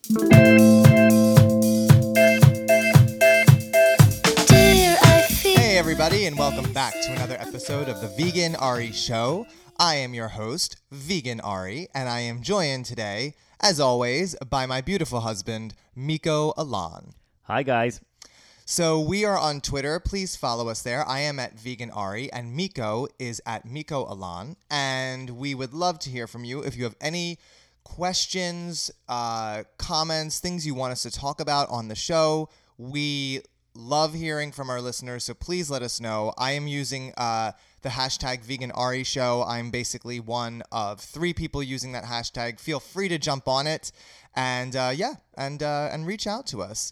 Hey everybody, and welcome back to another episode of the Vegan Ari Show. I am your host, Vegan Ari, and I am joined today, as always, by my beautiful husband, Miko Alan. Hi guys. So we are on Twitter. Please follow us there. I am at Vegan Ari, and Miko is at Miko Alan. And we would love to hear from you if you have any questions, comments, things you want us to talk about on the show. We love hearing from our listeners, so please let us know. I am using the hashtag Vegan Ari Show. I'm basically one of 3 people using that hashtag. Feel free to jump on it and reach out to us.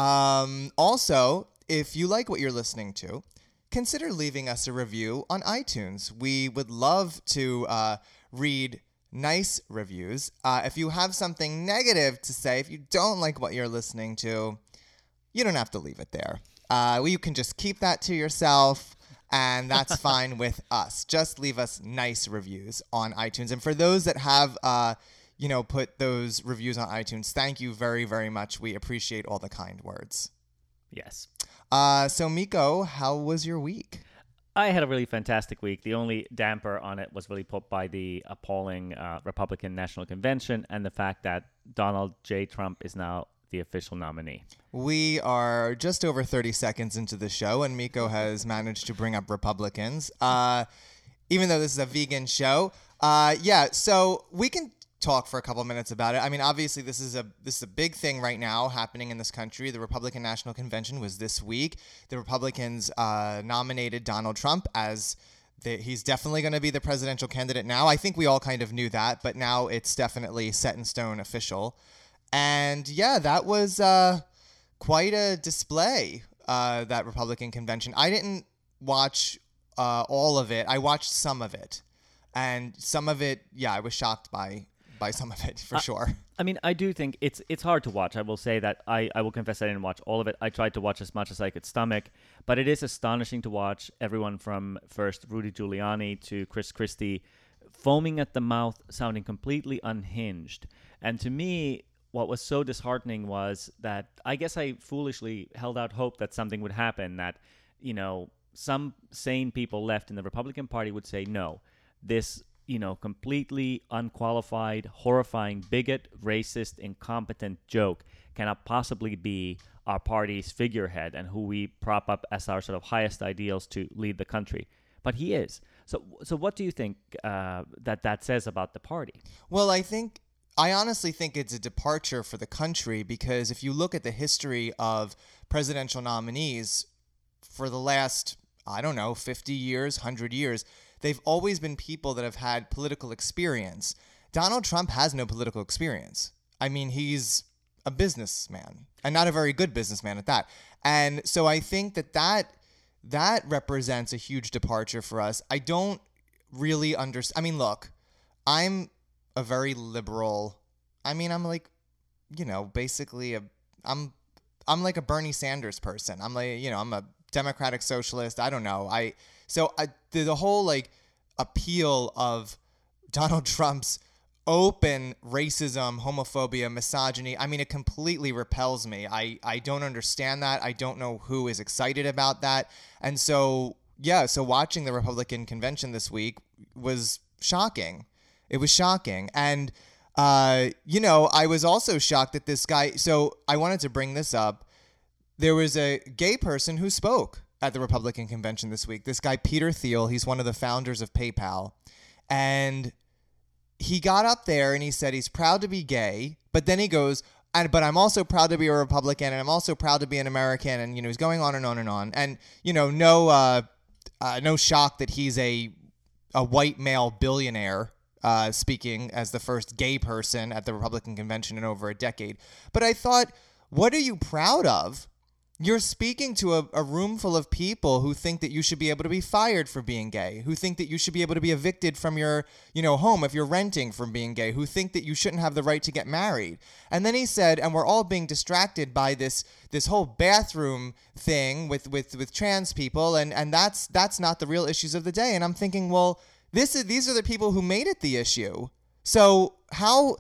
Also, if you like what you're listening to, consider leaving us a review on iTunes. We would love to read nice reviews. If you have something negative to say, if you don't like what you're listening to, you don't have to leave it there. You can just keep that to yourself, and that's fine with us. Just leave us nice reviews on iTunes. And for those that have put those reviews on iTunes, thank you very, very much. We appreciate all the kind words. Yes. So, Miko, how was your week? I had a really fantastic week. The only damper on it was really put by the appalling Republican National Convention and the fact that Donald J. Trump is now the official nominee. We are just over 30 seconds into the show, and Miko has managed to bring up Republicans, even though this is a vegan show. So we can talk for a couple minutes about it. I mean, obviously, this is a big thing right now happening in this country. The Republican National Convention was this week. The Republicans nominated Donald Trump as he's definitely going to be the presidential candidate now. I think we all kind of knew that, but now it's definitely set in stone, official. And yeah, that was quite a display, that Republican convention. I didn't watch all of it. I watched some of it. And some of it, I was shocked by some of it, for sure. I mean, I do think it's hard to watch. I will say that I will confess I didn't watch all of it. I tried to watch as much as I could stomach. But it is astonishing to watch everyone from first Rudy Giuliani to Chris Christie foaming at the mouth, sounding completely unhinged. And to me, what was so disheartening was that I guess I foolishly held out hope that something would happen, that, some sane people left in the Republican Party would say, no, this, completely unqualified, horrifying, bigot, racist, incompetent joke cannot possibly be our party's figurehead and who we prop up as our sort of highest ideals to lead the country. But he is. So what do you think that says about the party? Well, I honestly think it's a departure for the country, because if you look at the history of presidential nominees for the last, 50 years, 100 years, they've always been people that have had political experience. Donald Trump has no political experience. I mean, he's a businessman, and not a very good businessman at that. And so I think that represents a huge departure for us. I don't really understand. I mean, look, I'm a very liberal. I mean, I'm like, basically I'm like a Bernie Sanders person. I'm like, I'm a democratic socialist. I don't know. The whole appeal of Donald Trump's open racism, homophobia, misogyny, I mean, it completely repels me. I don't understand that. I don't know who is excited about that. And so watching the Republican convention this week was shocking. It was shocking. And, I was also shocked that this guy, so I wanted to bring this up. There was a gay person who spoke at the Republican convention this week. This guy, Peter Thiel, he's one of the founders of PayPal. And he got up there and he said he's proud to be gay, but then he goes, but I'm also proud to be a Republican, and I'm also proud to be an American, and, he's going on and on and on. And, no shock that he's a white male billionaire, speaking as the first gay person at the Republican convention in over a decade. But I thought, what are you proud of? You're speaking to a room full of people who think that you should be able to be fired for being gay, who think that you should be able to be evicted from your, home if you're renting from being gay, who think that you shouldn't have the right to get married. And then he said, and we're all being distracted by this whole bathroom thing with trans people, and that's not the real issues of the day. And I'm thinking, well, these are the people who made it the issue. So how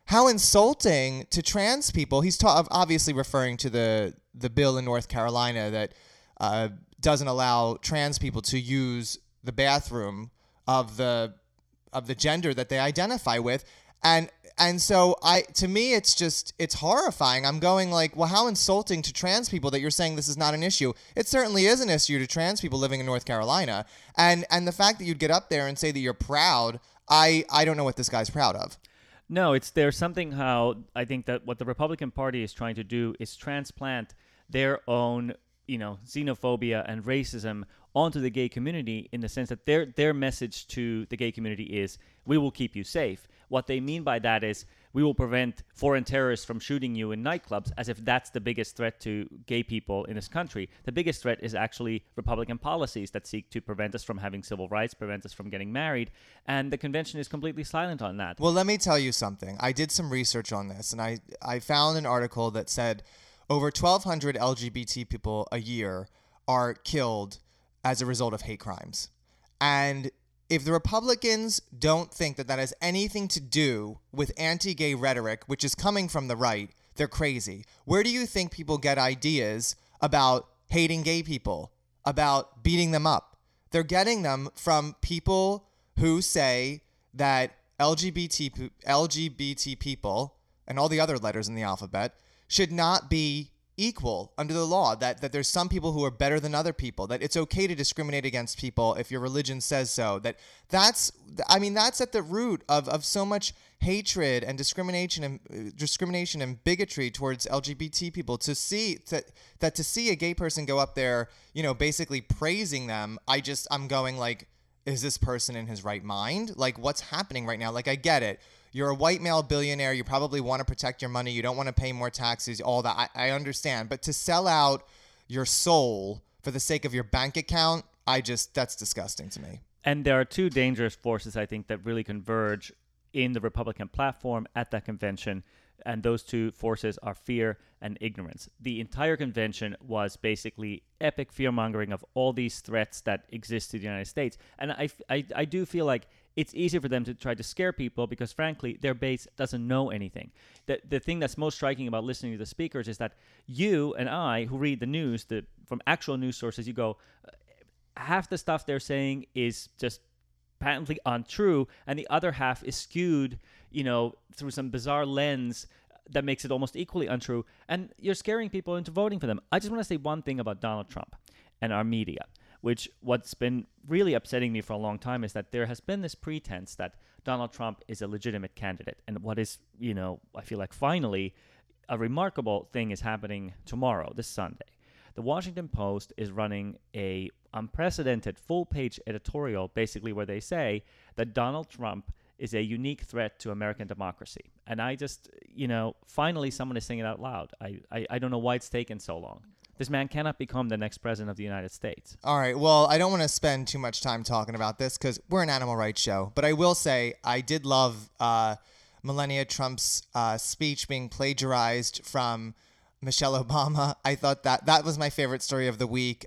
how insulting to trans people. He's obviously referring to the bill in North Carolina that doesn't allow trans people to use the bathroom of the gender that they identify with. And so to me, it's horrifying. I'm going like, well, how insulting to trans people that you're saying this is not an issue. It certainly is an issue to trans people living in North Carolina. And the fact that you'd get up there and say that you're proud, I don't know what this guy's proud of. No, there's something how I think that what the Republican Party is trying to do is transplant their own, xenophobia and racism onto the gay community, in the sense that their message to the gay community is, we will keep you safe. What they mean by that is, we will prevent foreign terrorists from shooting you in nightclubs, as if that's the biggest threat to gay people in this country. The biggest threat is actually Republican policies that seek to prevent us from having civil rights, prevent us from getting married, and the convention is completely silent on that. Well, let me tell you something. I did some research on this, and I found an article that said over 1,200 LGBT people a year are killed as a result of hate crimes. And if the Republicans don't think that has anything to do with anti-gay rhetoric, which is coming from the right, they're crazy. Where do you think people get ideas about hating gay people, about beating them up? They're getting them from people who say that LGBT people, and all the other letters in the alphabet, should not be equal under the law, that there's some people who are better than other people, that it's okay to discriminate against people if your religion says so, that's at the root of so much hatred and discrimination and bigotry towards LGBT people. To see a gay person go up there, basically praising them, I'm going like, is this person in his right mind? Like, what's happening right now? Like, I get it. You're a white male billionaire. You probably want to protect your money. You don't want to pay more taxes, all that. I understand. But to sell out your soul for the sake of your bank account, that's disgusting to me. And there are two dangerous forces, I think, that really converge in the Republican platform at that convention. And those two forces are fear and ignorance. The entire convention was basically epic fear-mongering of all these threats that exist to the United States. And I do feel like it's easier for them to try to scare people because, frankly, their base doesn't know anything. The thing that's most striking about listening to the speakers is that you and I, who read the news from actual news sources, you go, half the stuff they're saying is just patently untrue, and the other half is skewed, through some bizarre lens that makes it almost equally untrue, and you're scaring people into voting for them. I just want to say one thing about Donald Trump and our media, what's been really upsetting me for a long time is that there has been this pretense that Donald Trump is a legitimate candidate. And what is, I feel like finally a remarkable thing is happening tomorrow, this Sunday. The Washington Post is running a unprecedented full-page editorial, basically where they say that Donald Trump is a unique threat to American democracy. And I just, finally someone is saying it out loud. I don't know why it's taken so long. This man cannot become the next president of the United States. All right. Well, I don't want to spend too much time talking about this because we're an animal rights show. But I will say I did love Melania Trump's speech being plagiarized from Michelle Obama. I thought that was my favorite story of the week.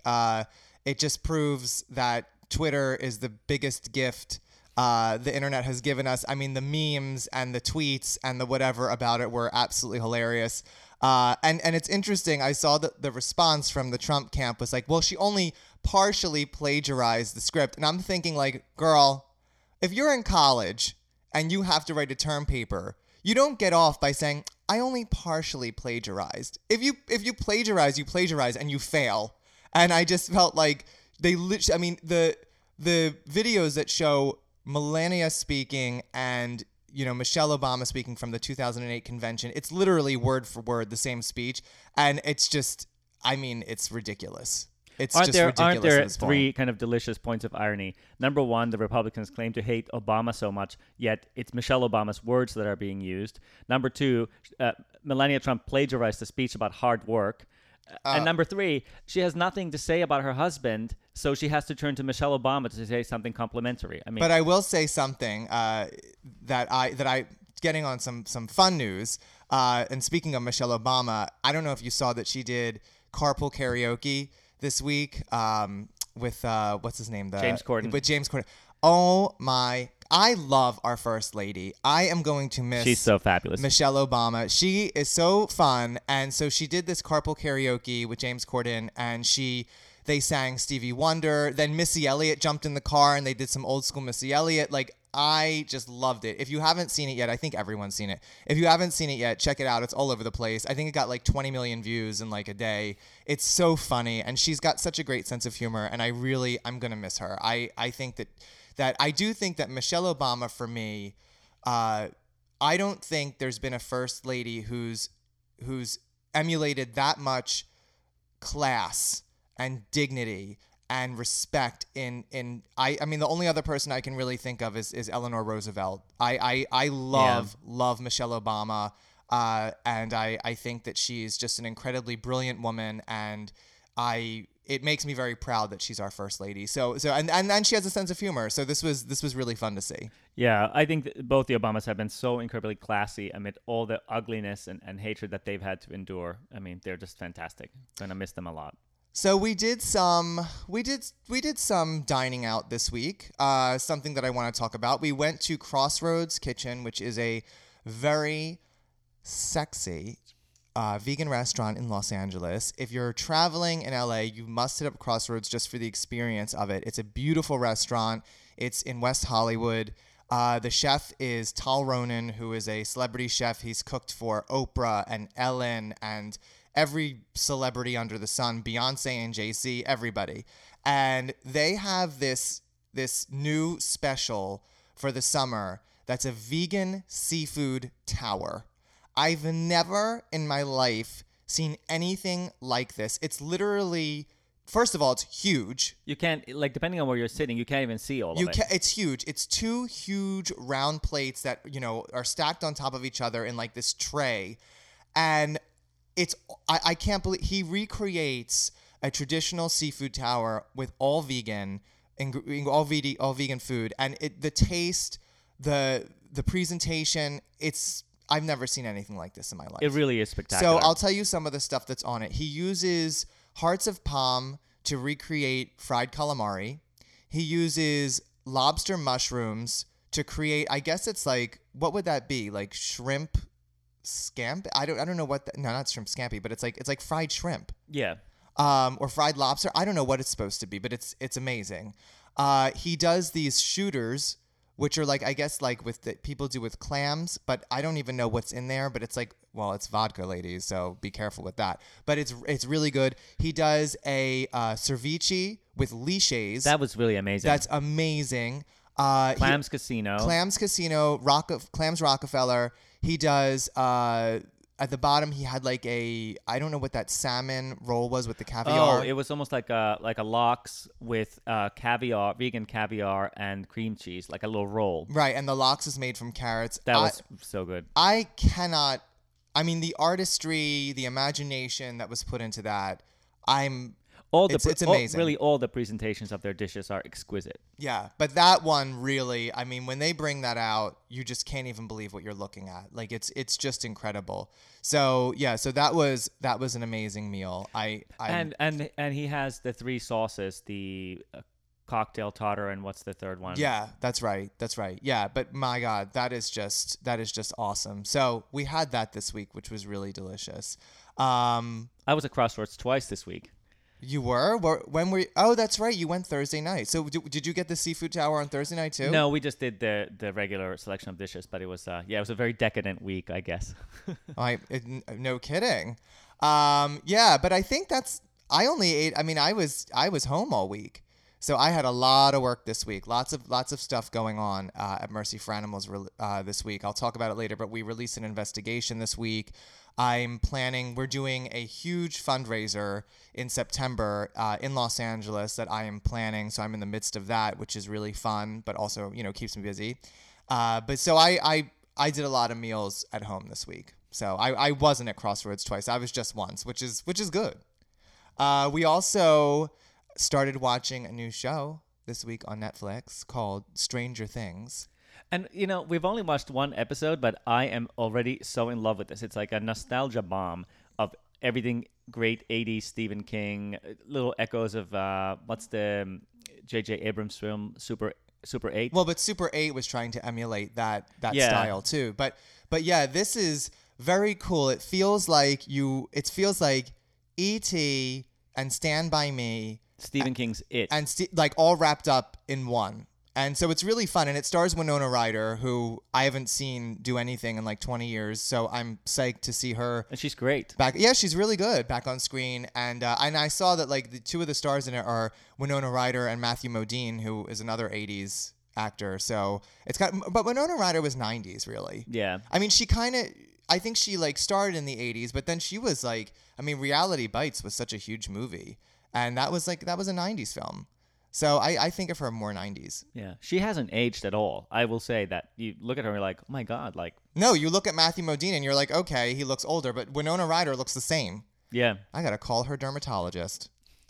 It just proves that Twitter is the biggest gift the internet has given us. I mean, the memes and the tweets and the whatever about it were absolutely hilarious. And it's interesting. I saw that the response from the Trump camp was like, well, she only partially plagiarized the script. And I'm thinking like, girl, if you're in college and you have to write a term paper, you don't get off by saying, I only partially plagiarized. If you plagiarize, you plagiarize and you fail. And I just felt like the videos that show Melania speaking and Michelle Obama speaking from the 2008 convention, it's literally word for word the same speech, and it's just, it's ridiculous. Aren't there three kind of delicious points of irony? Number one, the Republicans claim to hate Obama so much, yet it's Michelle Obama's words that are being used. Number two, Melania Trump plagiarized a speech about hard work. And number three, she has nothing to say about her husband, so she has to turn to Michelle Obama to say something complimentary. But I will say something that I getting on some fun news. And speaking of Michelle Obama, I don't know if you saw that she did carpool karaoke this week with what's his name? James Corden. With James Corden. Oh my! I love our first lady. I am going to miss She's so fabulous. Michelle Obama. She is so fun. And so she did this carpool karaoke with James Corden, and they sang Stevie Wonder. Then Missy Elliott jumped in the car and they did some old school Missy Elliott. Like, I just loved it. If you haven't seen it yet, I think everyone's seen it. If you haven't seen it yet, check it out. It's all over the place. I think it got like 20 million views in like a day. It's so funny, and she's got such a great sense of humor, and I'm going to miss her. I think that I do think that Michelle Obama, for me, I don't think there's been a first lady who's emulated that much class and dignity and respect I mean, the only other person I can really think of is Eleanor Roosevelt. I love Michelle Obama, and I think that she's just an incredibly brilliant woman, and it makes me very proud that she's our first lady. So and she has a sense of humor. So this was really fun to see. Yeah, I think both the Obamas have been so incredibly classy amid all the ugliness and hatred that they've had to endure. I mean, they're just fantastic. Gonna miss them a lot. So we did some dining out this week. Something that I want to talk about. We went to Crossroads Kitchen, which is a very sexy vegan restaurant in Los Angeles. If you're traveling in LA, you must hit up Crossroads just for the experience of it. It's a beautiful restaurant. It's in West Hollywood. The chef is Tal Ronan, who is a celebrity chef. He's cooked for Oprah and Ellen and every celebrity under the sun, Beyonce and Jay-Z, everybody. And they have this new special for the summer that's a vegan seafood tower. I've never in my life seen anything like this. It's literally, first of all, it's huge. You can't, like, depending on where you're sitting, you can't even see all of it. It's huge. It's two huge round plates that, are stacked on top of each other in like this tray. And I can't believe he recreates a traditional seafood tower with all vegan, all vegan food, and the taste, the presentation. I've never seen anything like this in my life. It really is spectacular. So I'll tell you some of the stuff that's on it. He uses hearts of palm to recreate fried calamari. He uses lobster mushrooms to create. I guess it's like, what would that be? Like shrimp scampi? I don't know what. No, not shrimp scampi, but it's like fried shrimp. Yeah. Or fried lobster. I don't know what it's supposed to be, but it's amazing. He does these shooters, which are like, I guess, like people do with clams, but I don't even know what's in there. But it's like, well, it's vodka, ladies, so be careful with that. But it's really good. He does a ceviche with lichés. That was really amazing. That's amazing. Clams Casino. Clams Rockefeller. He does, at the bottom, he had like I don't know what that salmon roll was with the caviar. Oh, it was almost like a lox with caviar, vegan caviar and cream cheese, like a little roll. Right, and the lox is made from carrots. That was so good. I mean, the artistry, the imagination that was put into that, it's amazing. Really, all the presentations of their dishes are exquisite. Yeah, but that one really, I mean, when they bring that out, you just can't even believe what you're looking at. Like it's just incredible. So yeah, so that was an amazing meal. And he has the three sauces, the cocktail tartar, and what's the third one? Yeah, that's right. Yeah, but my God, that is just awesome. So we had that this week, which was really delicious. I was at Crossroads twice this week. You were? When were you? Oh, that's right. You went Thursday night. So did you get the seafood tower on Thursday night too? No, we just did the regular selection of dishes, but it was it was a very decadent week, I guess. No kidding. Yeah, but I think I only ate. I mean, I was home all week, so I had a lot of work this week. Lots of stuff going on at Mercy for Animals this week. I'll talk about it later, but we released an investigation this week. We're doing a huge fundraiser in September in Los Angeles that I am planning. So I'm in the midst of that, which is really fun, but also, keeps me busy. But so I did a lot of meals at home this week. So I wasn't at Crossroads twice. I was just once, which is good. We also started watching a new show this week on Netflix called Stranger Things. And, we've only watched one episode, but I am already so in love with this. It's like a nostalgia bomb of everything great 80s Stephen King, little echoes of, what's the J.J. Abrams film, Super 8. Well, but Super 8 was trying to emulate that Yeah. style too. But yeah, this is very cool. It feels like E.T. and Stand By Me Stephen King's It. and like all wrapped up in one. And so it's really fun, and it stars Winona Ryder, who I haven't seen do anything in like 20 years. So I'm psyched to see her And she's great. back. Yeah, she's really good back on screen. And I saw that like the two of the stars in it are Winona Ryder and Matthew Modine, who is another 80s actor. So it's but Winona Ryder was 90s really. Yeah. I mean, I think she like started in the 80s, but then she was like, I mean, Reality Bites was such a huge movie, and that was a 90s film. So I think of her more 90s. Yeah. She hasn't aged at all. I will say that. You look at her and you're like, oh my God. Like, No, you look at Matthew Modine and you're like, okay, he looks older, but Winona Ryder looks the same. yeah. I got to call her dermatologist.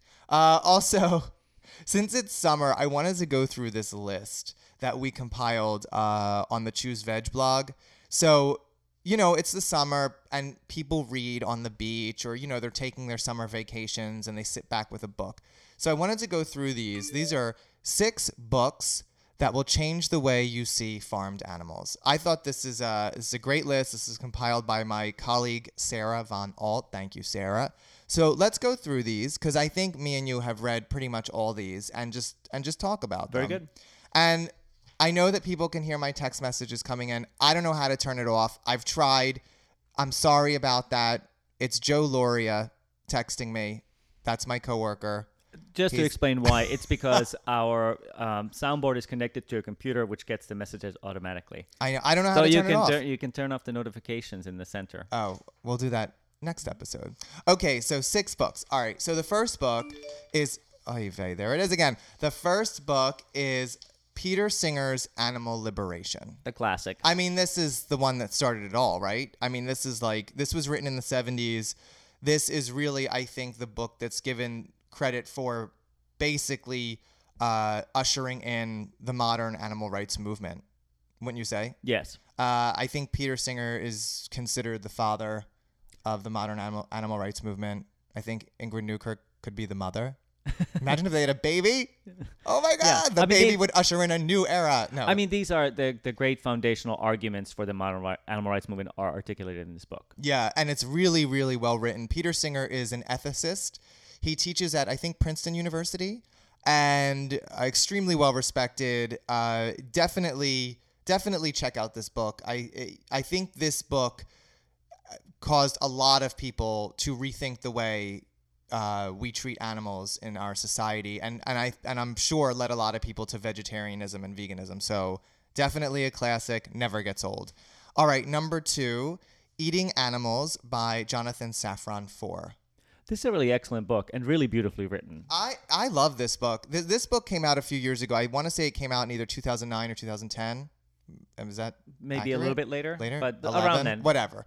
Also, since it's summer, I wanted to go through this list that we compiled on the Choose Veg blog. So, it's the summer and people read on the beach, or, they're taking their summer vacations and they sit back with a book. So I wanted to go through these. These are 6 books that will change the way you see farmed animals. I thought this is a great list. This is compiled by my colleague, Sarah Von Alt. Thank you, Sarah. So let's go through these, because I think me and you have read pretty much all these and just talk about them. Very good. And I know that people can hear my text messages coming in. I don't know how to turn it off. I've tried. I'm sorry about that. It's Joe Loria texting me. That's my coworker. Just to explain why, it's because our soundboard is connected to a computer, which gets the messages automatically. I know. I don't know how to turn it off. You can turn off the notifications in the center. Oh, we'll do that next episode. Okay, so 6 books. All right, so the first book is... Oy vey, there it is again. The first book is Peter Singer's Animal Liberation. The classic. I mean, this is the one that started it all, right? I mean, this was written in the 70s. This is really, I think, the book that's given credit for basically ushering in the modern animal rights movement, wouldn't you say? Yes. I think Peter Singer is considered the father of the modern animal rights movement. I think Ingrid Newkirk could be the mother. Imagine if they had a baby. Oh my God, the baby would usher in a new era. No, I mean, these are the great foundational arguments for the modern animal rights movement are articulated in this book. Yeah, and it's really, really well written. Peter Singer is an ethicist. He teaches at, I think, Princeton University, and extremely well respected. Definitely check out this book. I think this book caused a lot of people to rethink the way we treat animals in our society, and I'm sure led a lot of people to vegetarianism and veganism. So definitely a classic, never gets old. All right, number 2, Eating Animals by Jonathan Safran Foer. This is a really excellent book and really beautifully written. I love this book. This book came out a few years ago. I want to say it came out in either 2009 or 2010. Is that maybe accurate? A little bit later? Later? But 11? around then. Whatever.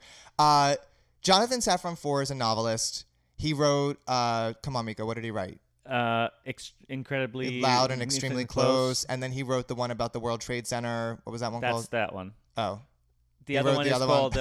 Jonathan Safran Foer is a novelist. He wrote, come on, Miko, what did he write? Incredibly Loud and Extremely Close. And then he wrote the one about the World Trade Center. What was that one called? That's that one. Oh. The other one is called...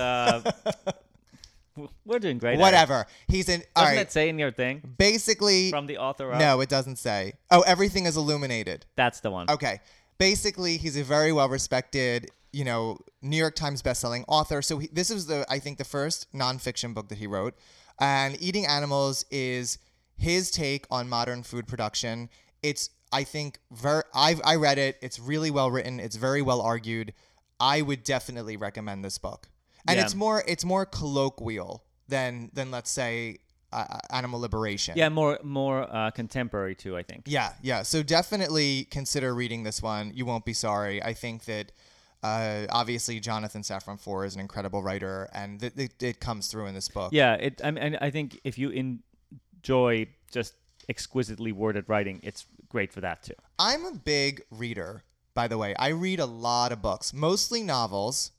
we're doing great. Whatever. He's in... Doesn't it say in your thing? Basically... From the author up? No, it doesn't say. Oh, Everything is Illuminated. That's the one. Okay. Basically, he's a very well-respected, New York Times bestselling author. So this is I think the first nonfiction book that he wrote. And Eating Animals is his take on modern food production. It's, I think, I read it. It's really well written. It's very well argued. I would definitely recommend this book. And it's more colloquial than let's say Animal Liberation. Yeah, more contemporary too, I think. Yeah. So definitely consider reading this one. You won't be sorry. I think that obviously Jonathan Safran Foer is an incredible writer, and it comes through in this book. Yeah, I think if you enjoy just exquisitely worded writing, it's great for that too. I'm a big reader, by the way. I read a lot of books, mostly novels,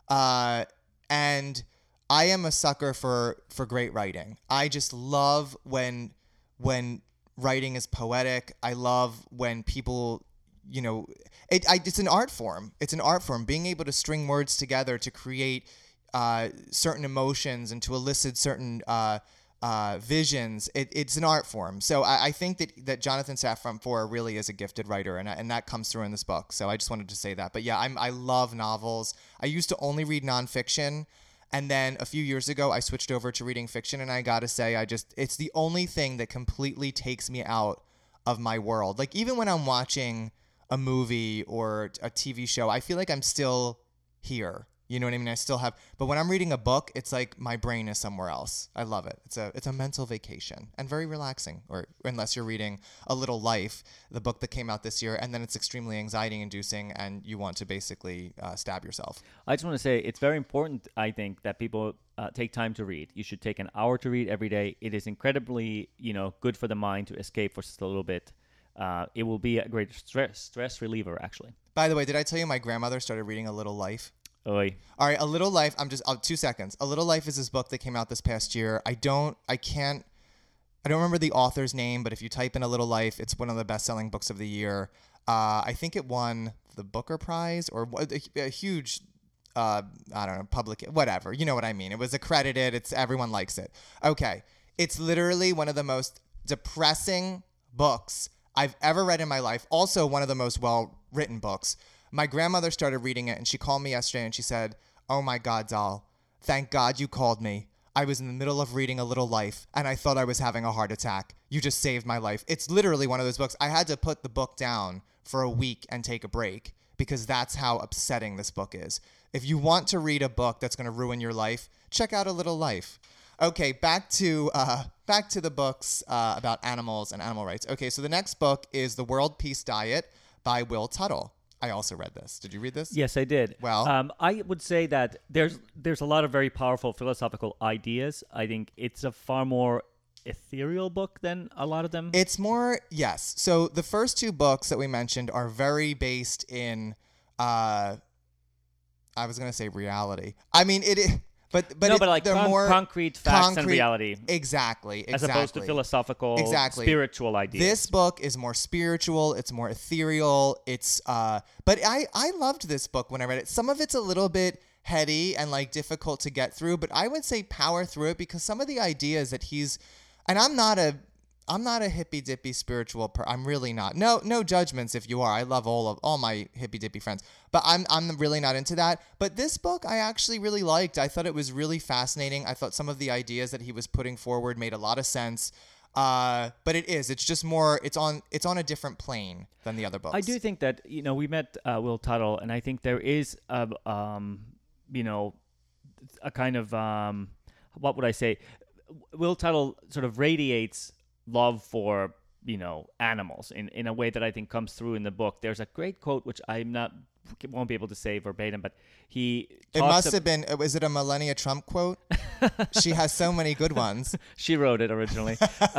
and I am a sucker for great writing. I just love when writing is poetic. I love when people, it's an art form. It's an art form. Being able to string words together to create certain emotions and to elicit certain visions. It's an art form. So I think that Jonathan Safran Foer really is a gifted writer, and that comes through in this book. So I just wanted to say that. But yeah, I love novels. I used to only read nonfiction. And then a few years ago, I switched over to reading fiction, and I gotta say, it's the only thing that completely takes me out of my world. Like, even when I'm watching a movie or a TV show, I feel like I'm still here. You know what I mean? I still have, but when I'm reading a book, it's like my brain is somewhere else. I love it. It's a mental vacation and very relaxing. Or unless you're reading A Little Life, the book that came out this year, and then it's extremely anxiety inducing, and you want to basically stab yourself. I just want to say it's very important, I think, that people take time to read. You should take an hour to read every day. It is incredibly, good for the mind to escape for just a little bit. It will be a great stress reliever, actually. By the way, did I tell you my grandmother started reading A Little Life? Oy. All right, A Little Life. 2 seconds. A Little Life is this book that came out this past year. I don't remember the author's name, but if you type in A Little Life, it's one of the best-selling books of the year. I think it won the Booker Prize or a huge, public, whatever. You know what I mean? It was accredited. Everyone likes it. Okay, it's literally one of the most depressing books I've ever read in my life. Also, one of the most well-written books. My grandmother started reading it, and she called me yesterday, and she said, "Oh my God, doll, thank God you called me. I was in the middle of reading A Little Life, and I thought I was having a heart attack. You just saved my life." It's literally one of those books. I had to put the book down for a week and take a break because that's how upsetting this book is. If you want to read a book that's going to ruin your life, check out A Little Life. Okay, back to the books about animals and animal rights. Okay, so the next book is The World Peace Diet by Will Tuttle. I also read this. Did you read this? Yes, I did. Well, I would say that there's a lot of very powerful philosophical ideas. I think it's a far more ethereal book than a lot of them. It's more, yes. So the first two books that we mentioned are very based in, I was going to say reality. I mean, but they're more concrete facts and reality. Exactly. As opposed to philosophical, spiritual ideas. This book is more spiritual. It's more ethereal. But I loved this book when I read it. Some of it's a little bit heady and like difficult to get through, but I would say power through it because some of the ideas that and I'm not a hippy dippy spiritual I'm really not. No judgments if you are. I love all my hippy dippy friends, but I'm really not into that. But this book I actually really liked. I thought it was really fascinating. I thought some of the ideas that he was putting forward made a lot of sense. But it's just more. It's on a different plane than the other books. I do think that we met Will Tuttle, and I think there is a kind of what would I say? Will Tuttle sort of radiates love for animals in a way that I think comes through in the book. There's a great quote which won't be able to say verbatim, but it must have been. Was it a Melania Trump quote? She has so many good ones. She wrote it originally.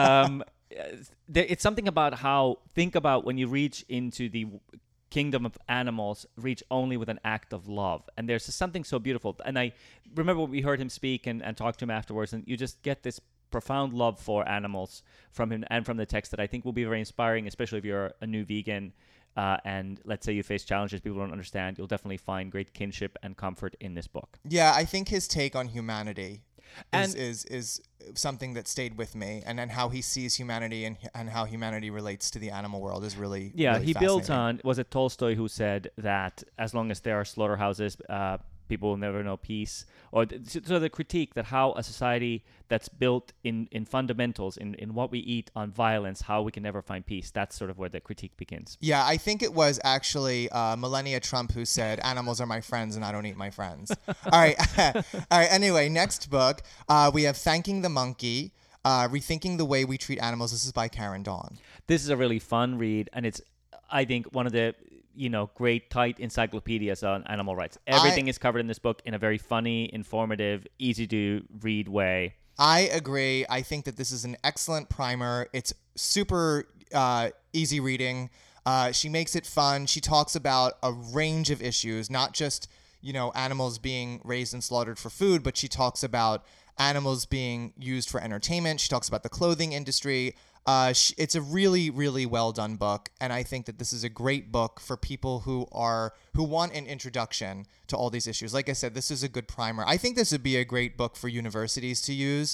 It's something about think about when you reach into the kingdom of animals, reach only with an act of love. And there's something so beautiful. And I remember we heard him speak and talk to him afterwards, and you just get this profound love for animals from him and from the text that I think will be very inspiring, especially if you're a new vegan and let's say you face challenges people don't understand. You'll definitely find great kinship and comfort in this book. Yeah, I think his take on humanity is something that stayed with me, and then how he sees humanity and how humanity relates to the animal world is really really he built on, was it Tolstoy who said that as long as there are slaughterhouses, people will never know peace, or so the critique that how a society that's built in fundamentals, in what we eat, on violence, how we can never find peace. That's sort of where the critique begins. Yeah, I think it was actually Melania Trump who said, "Animals are my friends and I don't eat my friends." All right. All right. Anyway, next book, we have Thanking the Monkey, Rethinking the Way We Treat Animals. This is by Karen Dawn. This is a really fun read, and it's, I think, one of the great tight encyclopedias on animal rights. Everything is covered in this book in a very funny, informative, easy to read way. I agree. I think that this is an excellent primer. It's super easy reading. She makes it fun. She talks about a range of issues, not just, animals being raised and slaughtered for food, but she talks about animals being used for entertainment. She talks about the clothing industry. It's a really, really well done book, and I think that this is a great book for people who want an introduction to all these issues. Like I said, this is a good primer. I think this would be a great book for universities to use.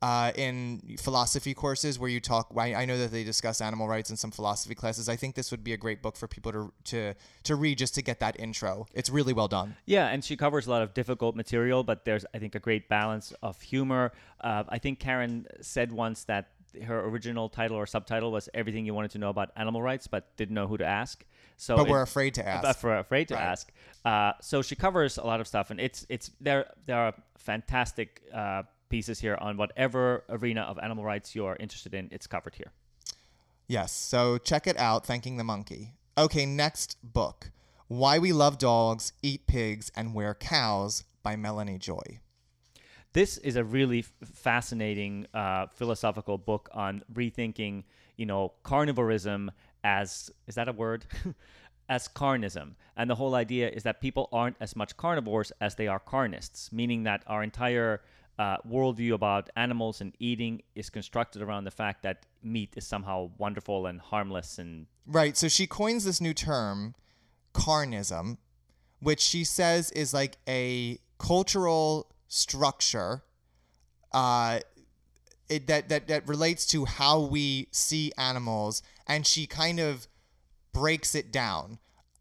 in philosophy courses where you talk. I know that they discuss animal rights in some philosophy classes. I think this would be a great book for people to read just to get that intro. It's really well done. Yeah, and she covers a lot of difficult material, but there's, I think, a great balance of humor. I think Karen said once that her original title or subtitle was "Everything You Wanted to Know About Animal Rights, but Didn't Know Who to Ask." So, but we're afraid to ask. Afraid to Right. ask. So she covers a lot of stuff, and there are fantastic pieces here on whatever arena of animal rights you're interested in. It's covered here. Yes, so check it out, Thanking the Monkey. Okay, next book, Why We Love Dogs, Eat Pigs, and Wear Cows by Melanie Joy. This is a really fascinating philosophical book on rethinking, carnivorism as, is that a word? As carnism. And the whole idea is that people aren't as much carnivores as they are carnists, meaning that our entire worldview about animals and eating is constructed around the fact that meat is somehow wonderful and harmless. And Right, so she coins this new term, carnism, which she says is like a cultural structure that relates to how we see animals, and she kind of breaks it down.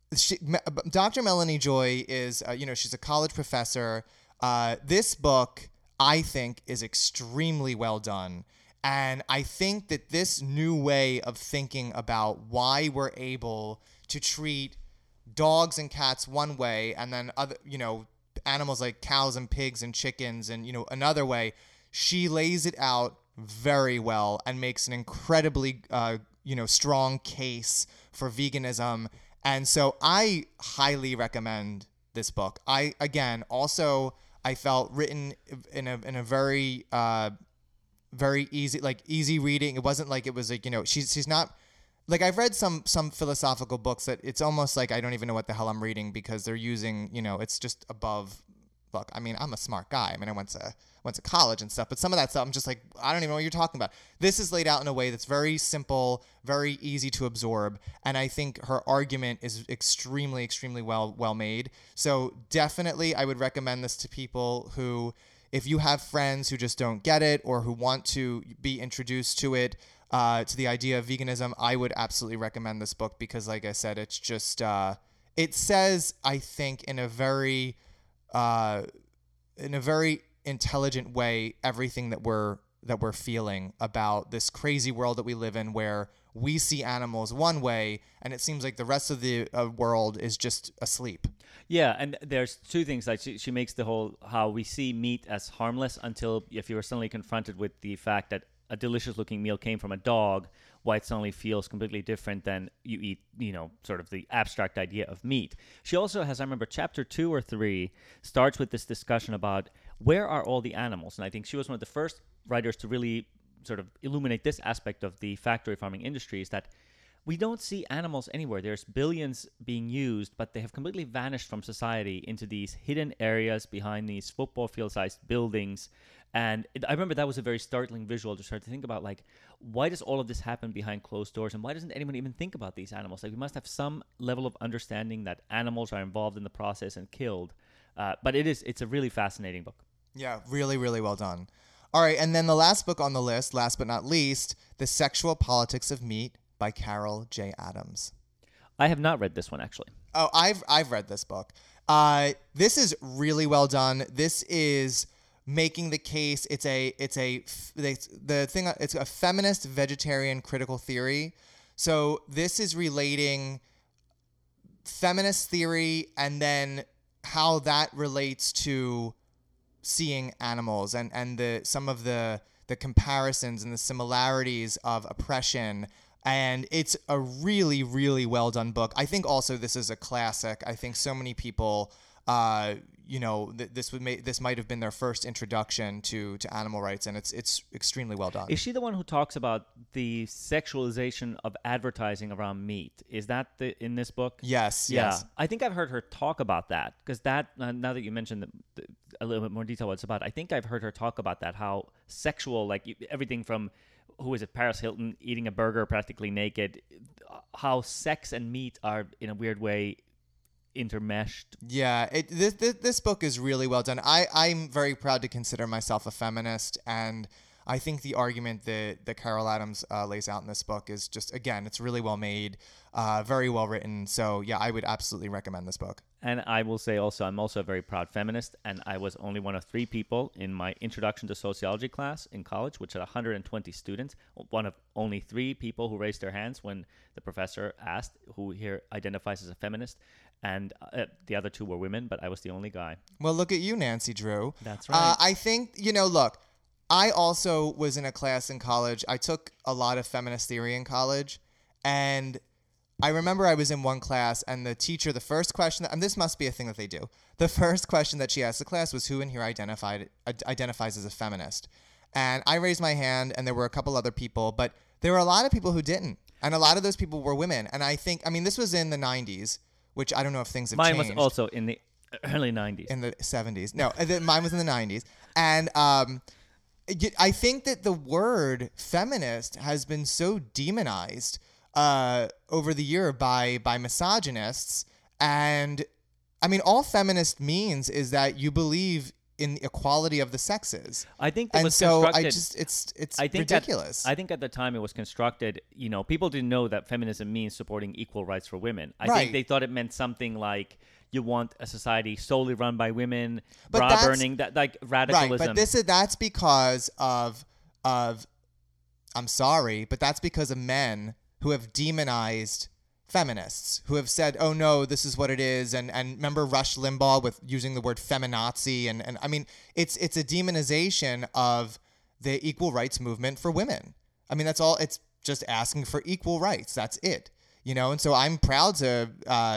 Dr. Melanie Joy is, she's a college professor. This book, I think, is extremely well done. And I think that this new way of thinking about why we're able to treat dogs and cats one way and then other, animals like cows and pigs and chickens and, another way, she lays it out very well and makes an incredibly, strong case for veganism. And so I highly recommend this book. I felt written in a very very easy reading. It wasn't like it was like, she's not like, I've read some philosophical books that it's almost like I don't even know what the hell I'm reading because they're using, it's just above. Look, I mean, I'm a smart guy. I mean, I went to college and stuff, but some of that stuff I'm just like, I don't even know what you're talking about. This is laid out in a way that's very simple, very easy to absorb, and I think her argument is extremely, extremely well made. So definitely I would recommend this to people who, if you have friends who just don't get it or who want to be introduced to it, to the idea of veganism, I would absolutely recommend this book because, like I said, it's just, it says, I think, in a very intelligent way, everything that we're feeling about this crazy world that we live in, where we see animals one way, and it seems like the rest of the world is just asleep. Yeah, and there's two things. Like she makes the whole how we see meat as harmless until if you were suddenly confronted with the fact that a delicious-looking meal came from a dog, why it suddenly feels completely different than you eat, sort of the abstract idea of meat. She also has, I remember, chapter 2 or 3 starts with this discussion about where are all the animals? And I think she was one of the first writers to really sort of illuminate this aspect of the factory farming industry, is that we don't see animals anywhere. There's billions being used, but they have completely vanished from society into these hidden areas behind these football field-sized buildings. And I remember that was a very startling visual to start to think about, like, why does all of this happen behind closed doors, and why doesn't anyone even think about these animals? Like, we must have some level of understanding that animals are involved in the process and killed. But it's a really fascinating book. Yeah, really, really well done. All right, and then the last book on the list, last but not least, The Sexual Politics of Meat by Carol J. Adams. I have not read this one, actually. Oh, I've read this book. This is really well done. This is making the case. It's a feminist vegetarian critical theory. So this is relating feminist theory and then how that relates to seeing animals and some of the comparisons and the similarities of oppression. And it's a really, really well done book. I think also this is a classic. I think so many people, this might have been their first introduction to animal rights, and it's extremely well done. Is she the one who talks about the sexualization of advertising around meat? Is that in this book? Yes. Yeah. Yes. I think I've heard her talk about that, because that, now that you mentioned a little bit more detail what it's about, I think I've heard her talk about that, how sexual, like everything from, who is it, Paris Hilton eating a burger practically naked, how sex and meat are in a weird way intermeshed. Yeah, this book is really well done. I'm very proud to consider myself a feminist, and I think the argument that Carol Adams lays out in this book is just, again, it's really well made, very well written. So yeah, I would absolutely recommend this book. And I will say also, I'm also a very proud feminist, and I was only one of 3 people in my introduction to sociology class in college, which had 120 students, one of only 3 people who raised their hands when the professor asked who here identifies as a feminist. And the other 2 were women, but I was the only guy. Well, look at you, Nancy Drew. That's right. I think, look, I also was in a class in college. I took a lot of feminist theory in college, and I remember I was in one class, and the teacher, the first question, and this must be a thing that they do, the first question that she asked the class was, who in here identifies as a feminist? And I raised my hand, and there were a couple other people, but there were a lot of people who didn't, and a lot of those people were women. And I think, this was in the 90s, which I don't know if things have changed. Mine was also in the early 90s. In the 70s. No, mine was in the 90s. And I think that the word feminist has been so demonized over the year by misogynists. And all feminist means is that you believe in the equality of the sexes. I think that was it's ridiculous. I think at the time it was constructed, people didn't know that feminism means supporting equal rights for women. I think they thought it meant something like you want a society solely run by women, bra burning, that like radicalism. Right, but that's because of I'm sorry, but that's because of men who have demonized feminists, who have said, oh no, this is what it is. And remember Rush Limbaugh with using the word feminazi. And it's a demonization of the equal rights movement for women. That's all. It's just asking for equal rights. That's it. And so I'm proud to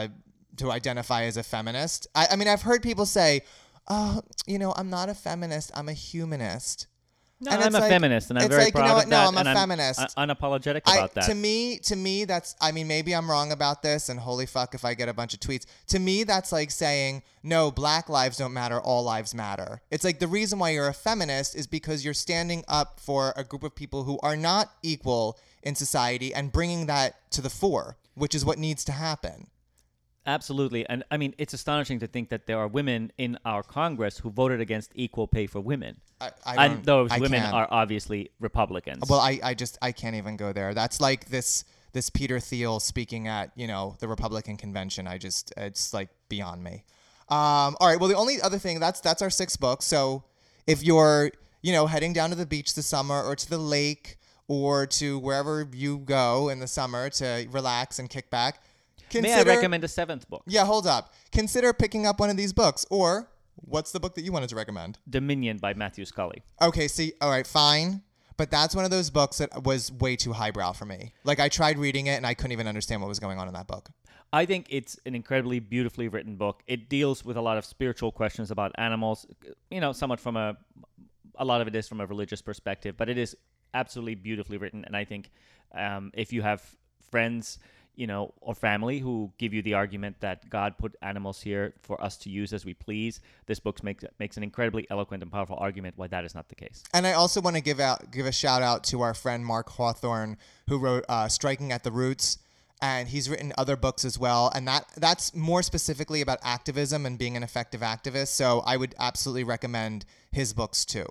identify as a feminist. I've heard people say, oh, I'm not a feminist, I'm a humanist. No, I'm a feminist, and I'm very proud of that. No, I'm a feminist. I'm unapologetic about that. To me, that's, maybe I'm wrong about this, and holy fuck if I get a bunch of tweets. To me, that's like saying, no, black lives don't matter, all lives matter. It's like the reason why you're a feminist is because you're standing up for a group of people who are not equal in society and bringing that to the fore, which is what needs to happen. Absolutely. And it's astonishing to think that there are women in our Congress who voted against equal pay for women. And those women are obviously Republicans. Well, I can't even go there. That's like this Peter Thiel speaking at, the Republican convention. It's like beyond me. All right. Well, the only other thing, that's our 6 books. So if you're, heading down to the beach this summer or to the lake or to wherever you go in the summer to relax and kick back, may I recommend a 7th book? Yeah, hold up. Consider picking up one of these books. Or what's the book that you wanted to recommend? Dominion by Matthew Scully. Okay, see, all right, fine. But that's one of those books that was way too highbrow for me. Like, I tried reading it, and I couldn't even understand what was going on in that book. I think it's an incredibly beautifully written book. It deals with a lot of spiritual questions about animals, somewhat from a lot of it is from a religious perspective, but it is absolutely beautifully written. And I think if you have friends, or family who give you the argument that God put animals here for us to use as we please, this book makes an incredibly eloquent and powerful argument why that is not the case. And I also want to give a shout out to our friend Mark Hawthorne, who wrote Striking at the Roots, and he's written other books as well, and that's more specifically about activism and being an effective activist, so I would absolutely recommend his books too.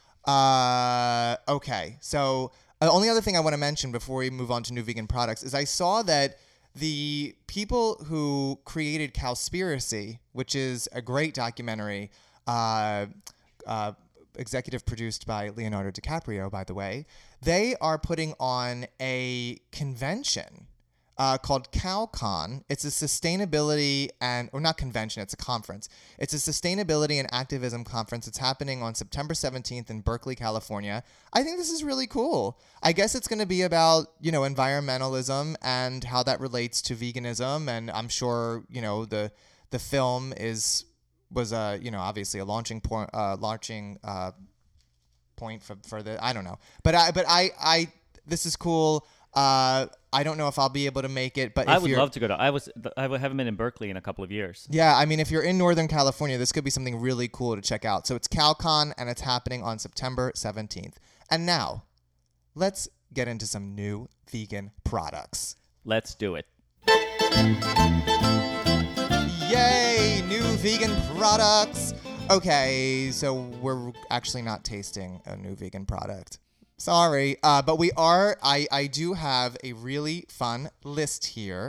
Okay, so the only other thing I want to mention before we move on to new vegan products is I saw that the people who created Cowspiracy, which is a great documentary, executive produced by Leonardo DiCaprio, by the way, they are putting on a convention called CowCon. It's a sustainability or not convention, it's a conference. It's a sustainability and activism conference. It's happening on September 17th in Berkeley, California. I think this is really cool. I guess it's going to be about, environmentalism and how that relates to veganism. And I'm sure, the film was obviously a launching point for the, I don't know. But I this is cool. I don't know if I'll be able to make it, but I would love to go to. I haven't been in Berkeley in a couple of years. Yeah, if you're in Northern California, this could be something really cool to check out. So it's CowCon, and it's happening on September 17th. And now, let's get into some new vegan products. Let's do it. Yay, new vegan products. Okay, so we're actually not tasting a new vegan product. Sorry. But we are, I do have a really fun list here.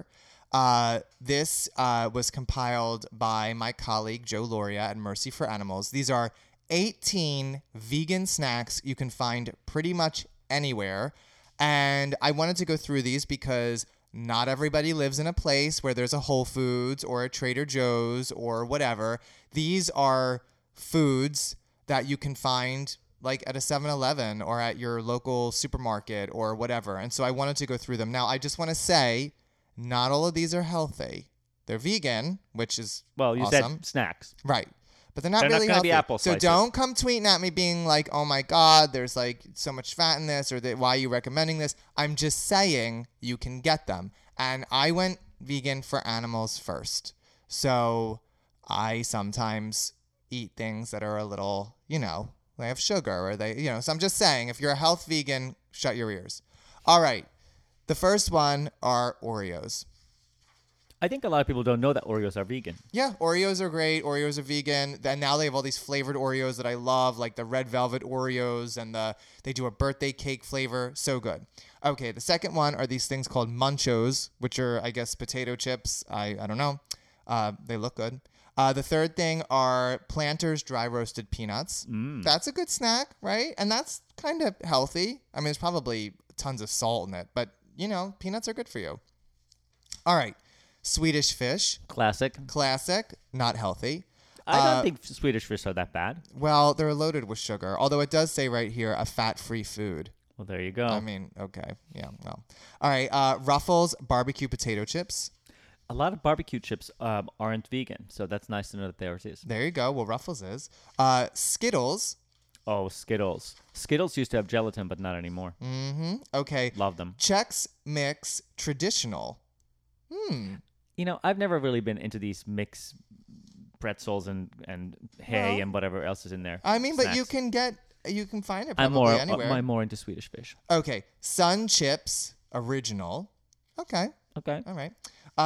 This was compiled by my colleague Joe Loria at Mercy for Animals. These are 18 vegan snacks you can find pretty much anywhere. And I wanted to go through these because not everybody lives in a place where there's a Whole Foods or a Trader Joe's or whatever. These are foods that you can find like at a 7-Eleven or at your local supermarket or whatever. And so I wanted to go through them. Now, I just want to say, not all of these are healthy. They're vegan, which is Well, you awesome. said snacks. Right. But they're not They're not really gonna healthy. be apple So slices. don't come tweeting at me being like, oh my God, there's like so much fat in this, or why are you recommending this? I'm just saying you can get them. And I went vegan for animals first. So I sometimes eat things that are a little, they have sugar or so I'm just saying, if you're a health vegan, shut your ears. All right. The first one are Oreos. I think a lot of people don't know that Oreos are vegan. Yeah, Oreos are great. Oreos are vegan. And now they have all these flavored Oreos that I love, like the red velvet Oreos, and they do a birthday cake flavor. So good. Okay, the second one are these things called Munchos, which are, I guess, potato chips. I don't know. They look good. The third thing are Planters dry roasted peanuts. That's a good snack, right? And that's kind of healthy. I mean, there's probably tons of salt in it, but, peanuts are good for you. All right. Swedish fish. Classic. Classic. Not healthy. I don't think Swedish fish are that bad. Well, they're loaded with sugar, although it does say right here, a fat-free food. Well, there you go. I mean, okay. Yeah, well. All right. Ruffles barbecue potato chips. A lot of barbecue chips aren't vegan, so that's nice to know that theirs is. There you go. Well, Ruffles is. Skittles. Oh, Skittles. Skittles used to have gelatin, but not anymore. Mm-hmm. Okay. Love them. Chex Mix Traditional. I've never really been into these mix pretzels and hay and whatever else is in there. I mean, but Snacks. you can find it I'm probably anywhere. I'm more into Swedish fish. Okay. Sun Chips Original. Okay. Okay. All right.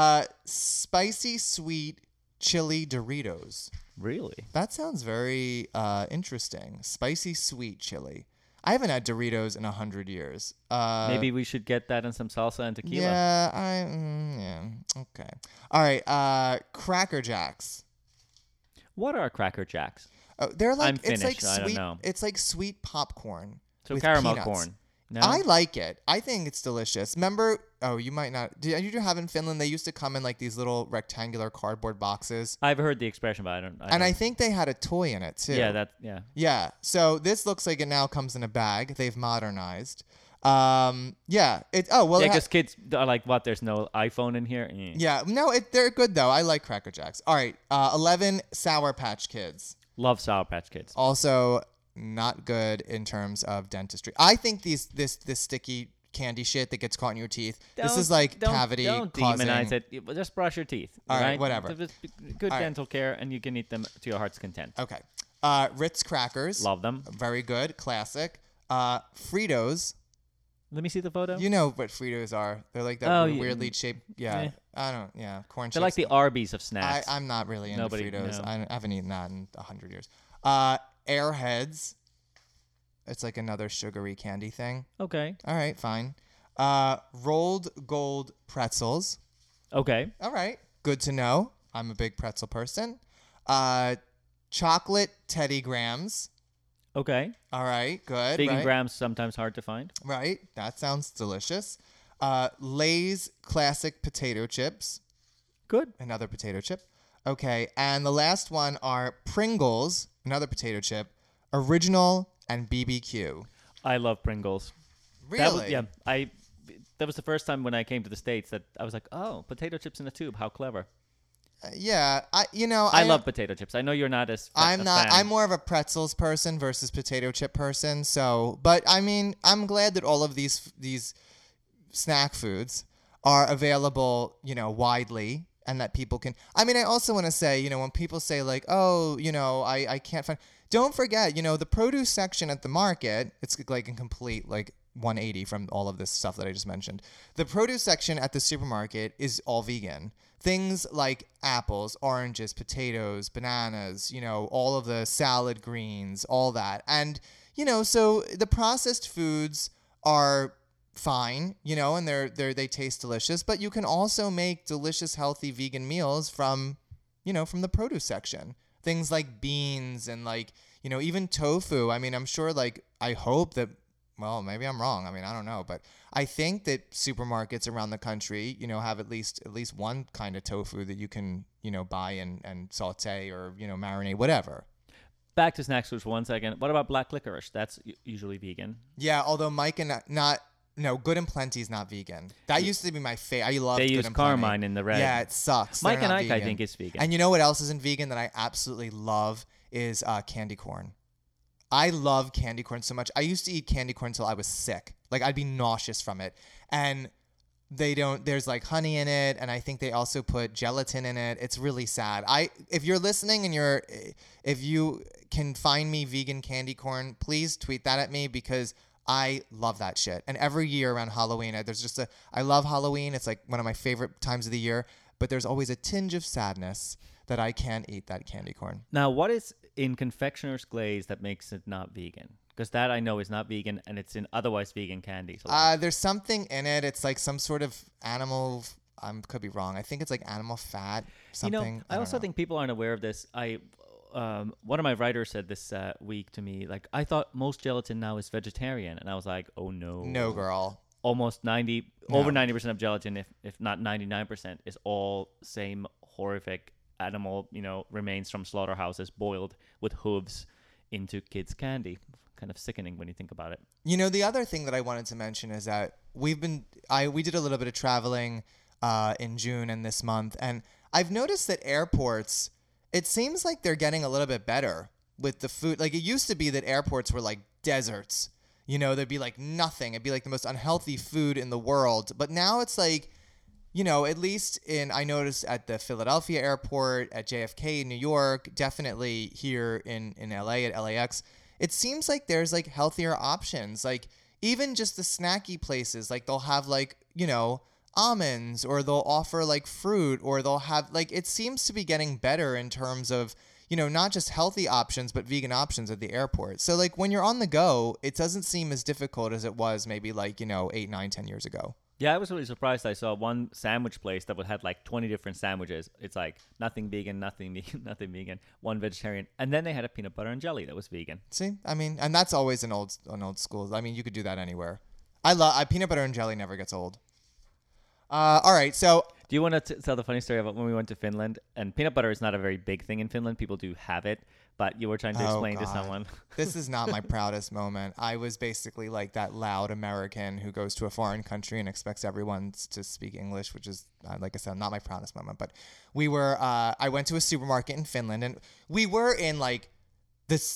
Spicy sweet chili Doritos. Really? That sounds very interesting. Spicy sweet chili. I haven't had Doritos in 100 years. Maybe we should get that and some salsa and tequila. Yeah, okay. All right, Cracker Jacks. What are Cracker Jacks? Oh, they're like I'm finished. it's like I don't sweet. know. It's like sweet popcorn. So with caramel peanuts. corn. No? I like it. I think it's delicious. Remember? Oh, you might not. Did you have in Finland? They used to come in like these little rectangular cardboard boxes. I've heard the expression, but I don't. I think they had a toy in it too. Yeah. Yeah. So this looks like it now comes in a bag. They've modernized. Yeah. Because kids are like, what? There's no iPhone in here. Yeah. No, they're good though. I like Cracker Jacks. All right. 11 Sour Patch Kids. Love Sour Patch Kids. Also not good in terms of dentistry. I think this sticky candy shit that gets caught in your teeth. This is like cavity Don't causing. demonize it. Just brush your teeth. All right, right? whatever. Just good dental care, and you can eat them to your heart's content. Okay. Ritz crackers. Love them. Very good. Classic. Fritos. Let me see the photo. You know what Fritos are. They're like that weirdly shaped. Yeah. Corn chips. They're like the Arby's of snacks. I'm not really into Fritos. No. I haven't eaten that in 100 years. Airheads. It's like another sugary candy thing. Okay. All right, fine. Rolled gold pretzels. Okay. All right. Good to know. I'm a big pretzel person. Chocolate Teddy Grahams. Okay. All right, good. Vegan right? grams sometimes hard to find. Right. That sounds delicious. Lay's classic potato chips. Good. Another potato chip. Okay. And the last one are Pringles, another potato chip, original and BBQ. I love Pringles. Really? That was the first time when I came to the States that I was like, oh, potato chips in a tube. How clever. Yeah. I love potato chips. I know you're not as I'm not. fan. I'm more of a pretzels person versus potato chip person. So, but I mean, I'm glad that all of these snack foods are available, widely, and that people can. I mean, I also want to say, when people say like, oh, I can't find. Don't forget, the produce section at the market. It's like a complete 180 from all of this stuff that I just mentioned. The produce section at the supermarket is all vegan. Things like apples, oranges, potatoes, bananas, all of the salad greens, all that. And, so the processed foods are fine, and they taste delicious, but you can also make delicious, healthy vegan meals from the produce section. Things like beans and like, even tofu. I mean, I'm sure I hope that, well, maybe I'm wrong. I mean, I don't know, but I think that supermarkets around the country, have at least one kind of tofu that you can, buy and saute or, marinate, whatever. Back to snacks for 1 second. What about black licorice? That's usually vegan. Yeah, although Mike and Good and Plenty is not vegan. That used to be my favorite. I love Good and Plenty. They use Carmine in the red. Yeah, it sucks. Mike and Ike, vegan. I think, is vegan. And you know what else isn't vegan that I absolutely love is candy corn. I love candy corn so much. I used to eat candy corn until I was sick. Like, I'd be nauseous from it. And there's like honey in it, and I think they also put gelatin in it. It's really sad. If you're listening and if you can find me vegan candy corn, please tweet that at me because I love that shit. And every year around Halloween, I love Halloween. It's like one of my favorite times of the year, but there's always a tinge of sadness that I can't eat that candy corn. Now, what is in confectioner's glaze that makes it not vegan? Because that I know is not vegan, and it's in otherwise vegan candies. There's something in it. It's like some sort of animal. I could be wrong. I think it's like animal fat. Something. I also think people aren't aware of this. One of my writers said this week to me, like, I thought most gelatin now is vegetarian, and I was like, oh no, no, girl. Over 90% of gelatin, if not 99%, is all same horrific animal, remains from slaughterhouses boiled with hooves into kids' candy. Kind of sickening when you think about it. The other thing that I wanted to mention is that we did a little bit of traveling in June and this month, and I've noticed that airports, it seems like they're getting a little bit better with the food. Like, it used to be that airports were like deserts. There'd be like nothing. It'd be like the most unhealthy food in the world. But now it's like, at least I noticed at the Philadelphia airport, at JFK in New York, definitely here in LA at LAX, it seems like there's like healthier options. Like, even just the snacky places, like they'll have like, almonds, or they'll offer like fruit, or they'll have like, it seems to be getting better in terms of, not just healthy options, but vegan options at the airport. So like when you're on the go, it doesn't seem as difficult as it was maybe like, 8, 9, 10 years ago. Yeah, I was really surprised. I saw one sandwich place that would had like 20 different sandwiches. It's like nothing vegan, nothing vegan, one vegetarian, and then they had a peanut butter and jelly that was vegan. See, I mean, and that's always an old school. I mean, you could do that anywhere. I love peanut butter and jelly never gets old. All right, so do you want to tell the funny story about when we went to Finland? And peanut butter is not a very big thing in Finland. People do have it, but you were trying to explain to someone. This is not my proudest moment. I was basically like that loud American who goes to a foreign country and expects everyone to speak English, which is, like I said, not my proudest moment. But I went to a supermarket in Finland, and we were in this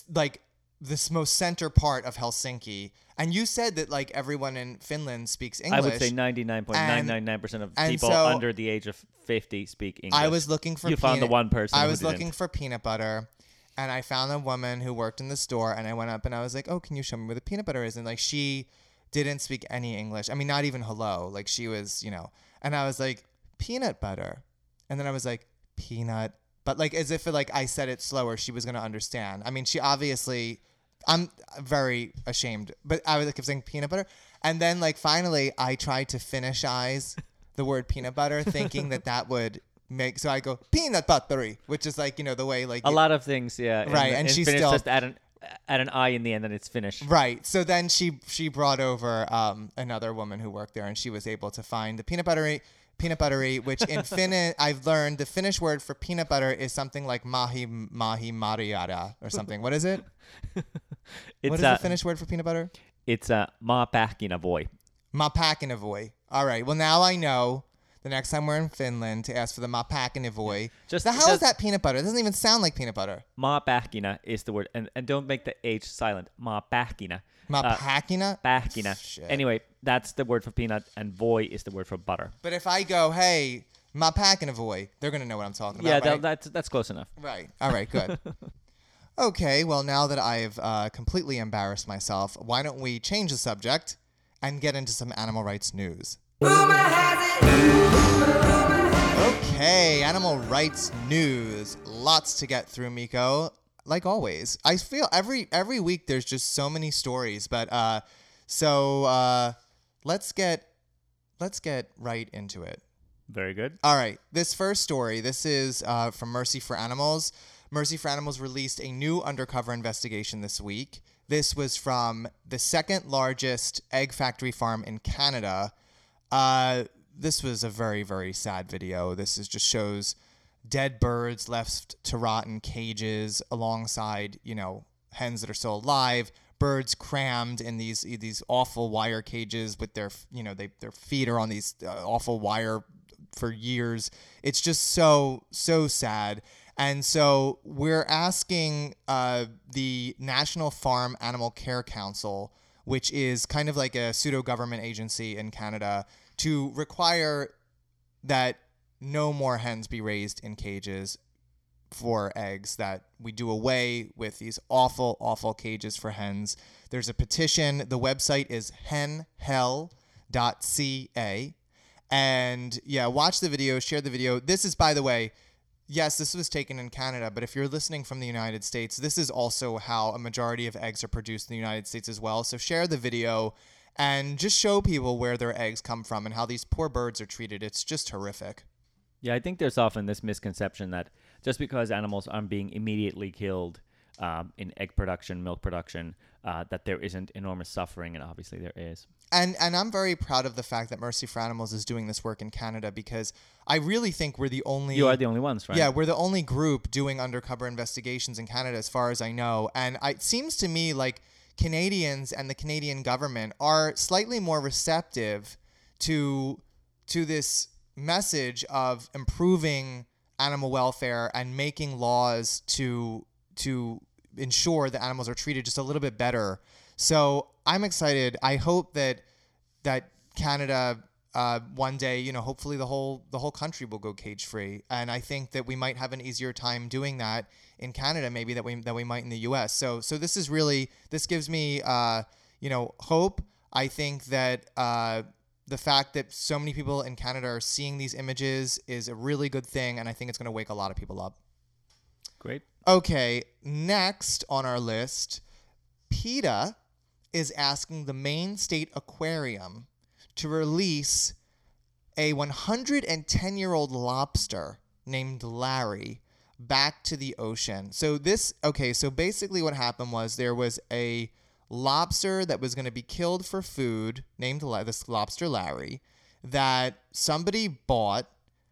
most center part of Helsinki. And you said that like everyone in Finland speaks English. I would say 99.999% of people under the age of 50 speak English. I was looking for found the one person. I was looking for peanut butter, and I found a woman who worked in the store, and I went up and I was like, "Oh, can you show me where the peanut butter is?" And like she didn't speak any English. I mean, not even hello. Like she was, and I was like, "Peanut butter," and then I was like, "Peanut," but like as if like I said it slower, she was gonna understand. I mean, she obviously. I'm very ashamed, but I was kept saying peanut butter. And then like finally I tried to finishize the word peanut butter, thinking that would make, so I go peanut buttery, which is like, the way like. A lot of things, yeah. Right. And she Finnish still. Just add an I in the end and it's finished. Right. So then she brought over another woman who worked there, and she was able to find the peanut buttery, which in Finnish, I've learned the Finnish word for peanut butter is something like mahi mariada or something. What is it? What is the Finnish word for peanut butter? It's maapähkinävoi. Maapähkinävoi. All right. Well, now I know the next time we're in Finland to ask for the maapähkinävoi. How is that peanut butter? It doesn't even sound like peanut butter. Maapähkinä is the word. And don't make the H silent. Maapähkinä. Maapähkinä? Pähkinä. Anyway, that's the word for peanut, and voi is the word for butter. But if I go, hey, maapähkinävoi, they're going to know what I'm talking about, yeah, right? that's close enough. Right. All right, good. Okay, well, now that I've completely embarrassed myself, why don't we change the subject and get into some animal rights news? Okay, animal rights news. Lots to get through, Miko. like always. I feel every week there's just so many stories, but let's get right into it. Very good. All right, this first story, this is from Mercy for Animals. Mercy for Animals released a new undercover investigation this week. This was from the second largest egg factory farm in Canada. This was a very, very sad video. This just shows dead birds left to rot in cages alongside, hens that are still alive. Birds crammed in these awful wire cages with their feet are on these awful wire for years. It's just so sad. And so we're asking the National Farm Animal Care Council, which is kind of like a pseudo-government agency in Canada, to require that no more hens be raised in cages for eggs, that we do away with these awful, awful cages for hens. There's a petition. The website is henhell.ca. And yeah, watch the video, share the video. This is, by the way, yes, this was taken in Canada, but if you're listening from the United States, this is also how a majority of eggs are produced in the United States as well. So share the video and just show people where their eggs come from and how these poor birds are treated. It's just horrific. Yeah, I think there's often this misconception that just because animals aren't being immediately killed in egg production, milk production, that there isn't enormous suffering, and obviously there is. And I'm very proud of the fact that Mercy for Animals is doing this work in Canada, because I really think we're the only... You are the only ones, right? Yeah, we're the only group doing undercover investigations in Canada as far as I know. And it seems to me like Canadians and the Canadian government are slightly more receptive to this message of improving animal welfare and making laws to ensure that animals are treated just a little bit better. So I'm excited. I hope that Canada one day, hopefully the whole country will go cage free. And I think that we might have an easier time doing that in Canada, maybe that we might in the US. So this gives me hope. I think that the fact that so many people in Canada are seeing these images is a really good thing, and I think it's going to wake a lot of people up. Great. Okay, next on our list, PETA is asking the Maine State Aquarium to release a 110-year-old lobster named Larry back to the ocean. So basically what happened was there was a lobster that was going to be killed for food named this lobster Larry that somebody bought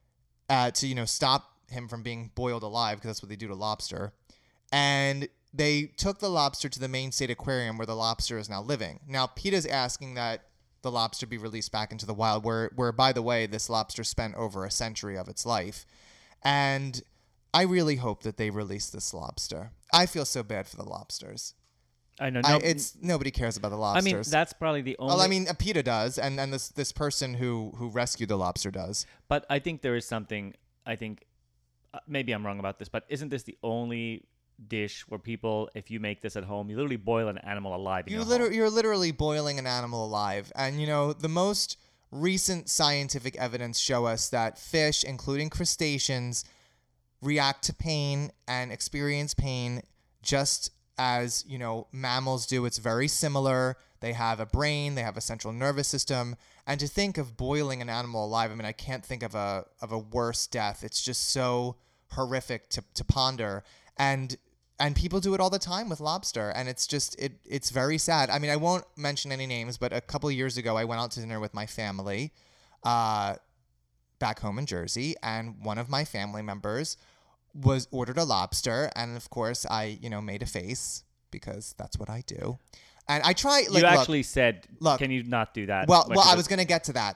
to stop him from being boiled alive, because that's what they do to lobster. And they took the lobster to the Maine State Aquarium, where the lobster is now living. Now PETA's asking that the lobster be released back into the wild, where by the way, this lobster spent over a century of its life. And I really hope that they release this lobster. I feel so bad for the lobsters. I know. Nobody cares about the lobsters. I mean, that's probably the only... Well, I mean, PETA does, and this person who rescued the lobster does. But I think there is something, maybe I'm wrong about this, but isn't this the only dish where people, if you make this at home, you literally boil an animal alive in your home? You're literally boiling an animal alive. And, the most recent scientific evidence show us that fish, including crustaceans, react to pain and experience pain just as, mammals do. It's very similar. They have a brain, they have a central nervous system. And to think of boiling an animal alive, I mean, I can't think of a worse death. It's just so horrific to ponder. And people do it all the time with lobster, and it's very sad. I mean, I won't mention any names, but a couple of years ago, I went out to dinner with my family back home in Jersey, and one of my family members was ordered a lobster, and of course, I made a face because that's what I do. And I try. You actually said, "Can you not do that?" Well, I was going to get to that.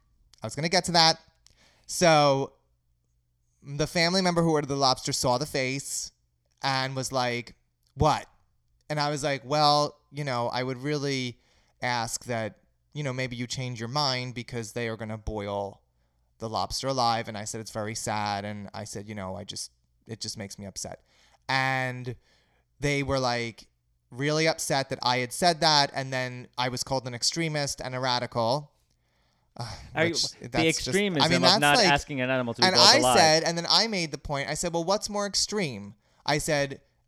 So the family member who ordered the lobster saw the face and was like, "What?" And I was like, "Well, I would really ask that, maybe you change your mind, because they are going to boil the lobster alive." And I said, "It's very sad." And I said, it just makes me upset. And they were like really upset that I had said that. And then I was called an extremist and a radical. The extremism of not asking an animal to be boiled alive. And then I made the point. I said, well, what's more extreme? I said,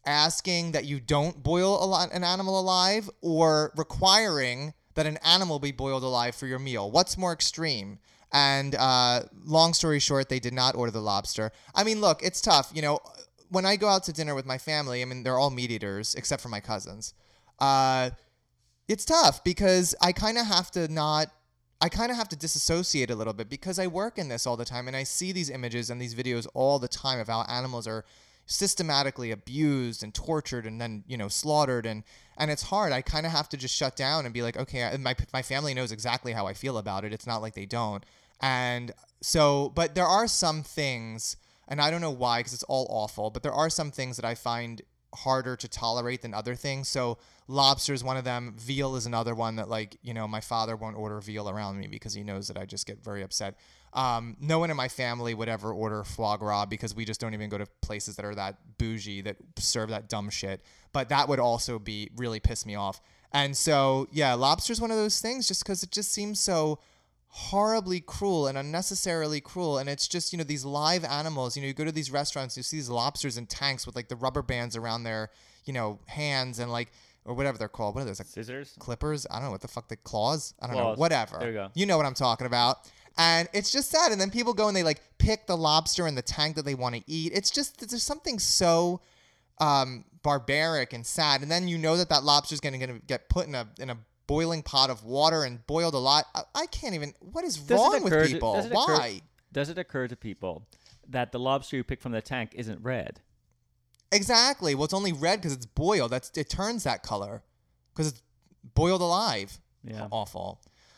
asking that you don't boil an animal alive or requiring that an animal be boiled alive for your meal? What's more extreme? And long story short, they did not order the lobster. I mean, look, it's tough. You know, when I go out to dinner with my family, I mean, they're all meat eaters except for my cousins. It's tough because I kind of have to disassociate a little bit because I work in this all the time and I see these images and these videos all the time of how animals are systematically abused and tortured and then, you know, slaughtered, and it's hard. I kind of have to just shut down and be like, okay, my family knows exactly how I feel about it. It's not like they don't. And so, but there are some things, and I don't know why because it's all awful, but there are some things that I find harder to tolerate than other things. So lobster is one of them. Veal is another one that, like, you know, my father won't order veal around me because he knows that I just get very upset. No one in my family would ever order foie gras because we just don't even go to places that are that bougie that serve that dumb shit. But that would also be really piss me off. And so, yeah, lobster is one of those things just because it just seems so horribly cruel and unnecessarily cruel. And it's just, you know, these live animals, you know, you go to these restaurants, you see these lobsters in tanks with like the rubber bands around their, you know, hands and like, or whatever they're called. What are those? Like scissors? Clippers? I don't know what the fuck, the claws? I don't know. Claws. Whatever. There you go. You know what I'm talking about. And it's just sad. And then people go and they like pick the lobster in the tank that they want to eat. It's just, there's something so barbaric and sad. And then you know that lobster is going to get put in a boiling pot of water and boiled a lot. I can't even, what is wrong with people? Why? Does it occur to people that the lobster you pick from the tank isn't red? Exactly. Well, it's only red because it's boiled. It turns that color because it's boiled alive. Yeah. Awful.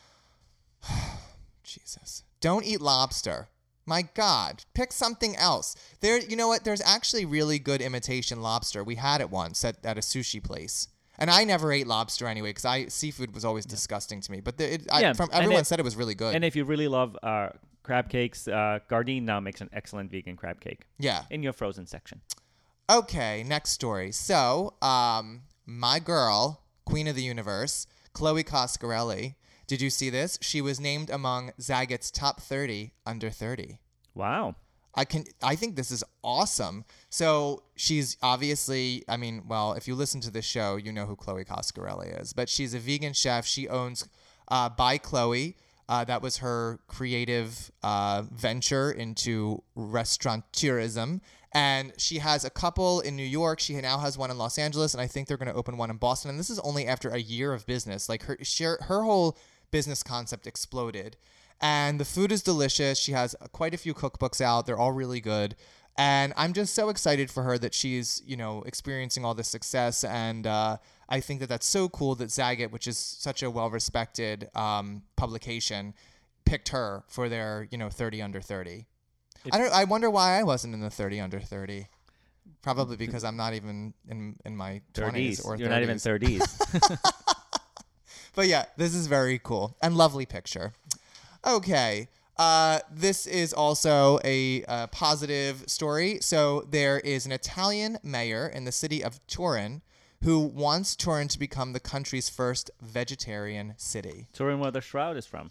Jesus. Don't eat lobster. My God. Pick something else. You know what? There's actually really good imitation lobster. We had it once at a sushi place. And I never ate lobster anyway because seafood was always disgusting to me. But everyone said it was really good. And if you really love crab cakes, Gardein now makes an excellent vegan crab cake. Yeah. In your frozen section. Okay, next story. So, my girl, Queen of the Universe, Chloe Coscarelli. Did you see this? She was named among Zagat's top 30 under 30. Wow. I think this is awesome. So she's obviously, I mean, well, if you listen to this show, you know who Chloe Coscarelli is. But she's a vegan chef. She owns By Chloe. That was her creative venture into restaurant tourism. And she has a couple in New York. She now has one in Los Angeles. And I think they're going to open one in Boston. And this is only after a year of business. Like her whole business concept exploded. And the food is delicious. She has quite a few cookbooks out. They're all really good. And I'm just so excited for her that she's, you know, experiencing all this success. And I think that that's so cool that Zagat, which is such a well-respected publication, picked her for their, you know, 30 under 30. I wonder why I wasn't in the 30 under 30. Probably because I'm not even in my 20s or 30s. You're not even 30s. But yeah, this is very cool and lovely picture. Okay. This is also a positive story. So there is an Italian mayor in the city of Turin who wants Turin to become the country's first vegetarian city. Turin, where the shroud is from.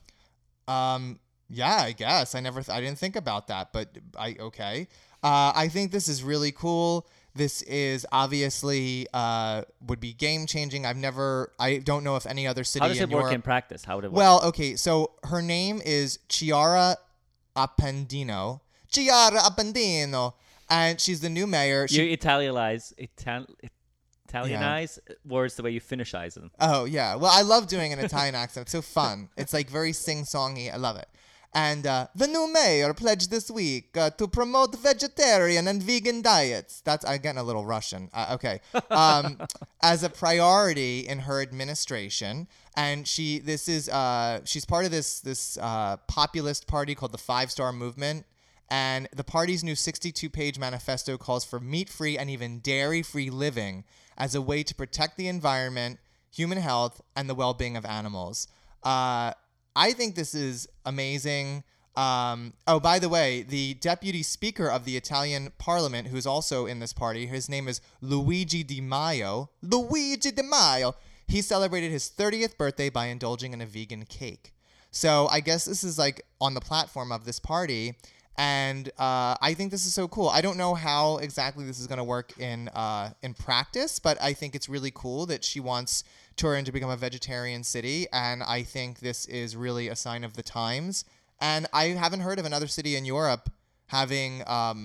Yeah, I guess. I didn't think about that, but okay. I think this is really cool. This is obviously would be game changing. I don't know if any other city in Europe. How does it work in practice? How would it work? Well, okay, so her name is Chiara Appendino. Chiara Appendino. And she's the new mayor. You Italianize words the way you finishize them. Oh, yeah. Well, I love doing an Italian accent. It's so fun. It's like very sing-songy. I love it. And the new mayor pledged this week to promote vegetarian and vegan diets. I'm getting a little Russian. Okay. As a priority in her administration. And she's part of this populist party called the Five Star Movement. And the party's new 62-page manifesto calls for meat-free and even dairy-free living as a way to protect the environment, human health, and the well-being of animals. I think this is amazing. By the way, the deputy speaker of the Italian parliament, who's also in this party, his name is Luigi Di Maio. Luigi Di Maio. He celebrated his 30th birthday by indulging in a vegan cake. So I guess this is like on the platform of this party. And I think this is so cool. I don't know how exactly this is going to work in practice, but I think it's really cool that she wants Turin to become a vegetarian city, and I think this is really a sign of the times. And I haven't heard of another city in Europe having,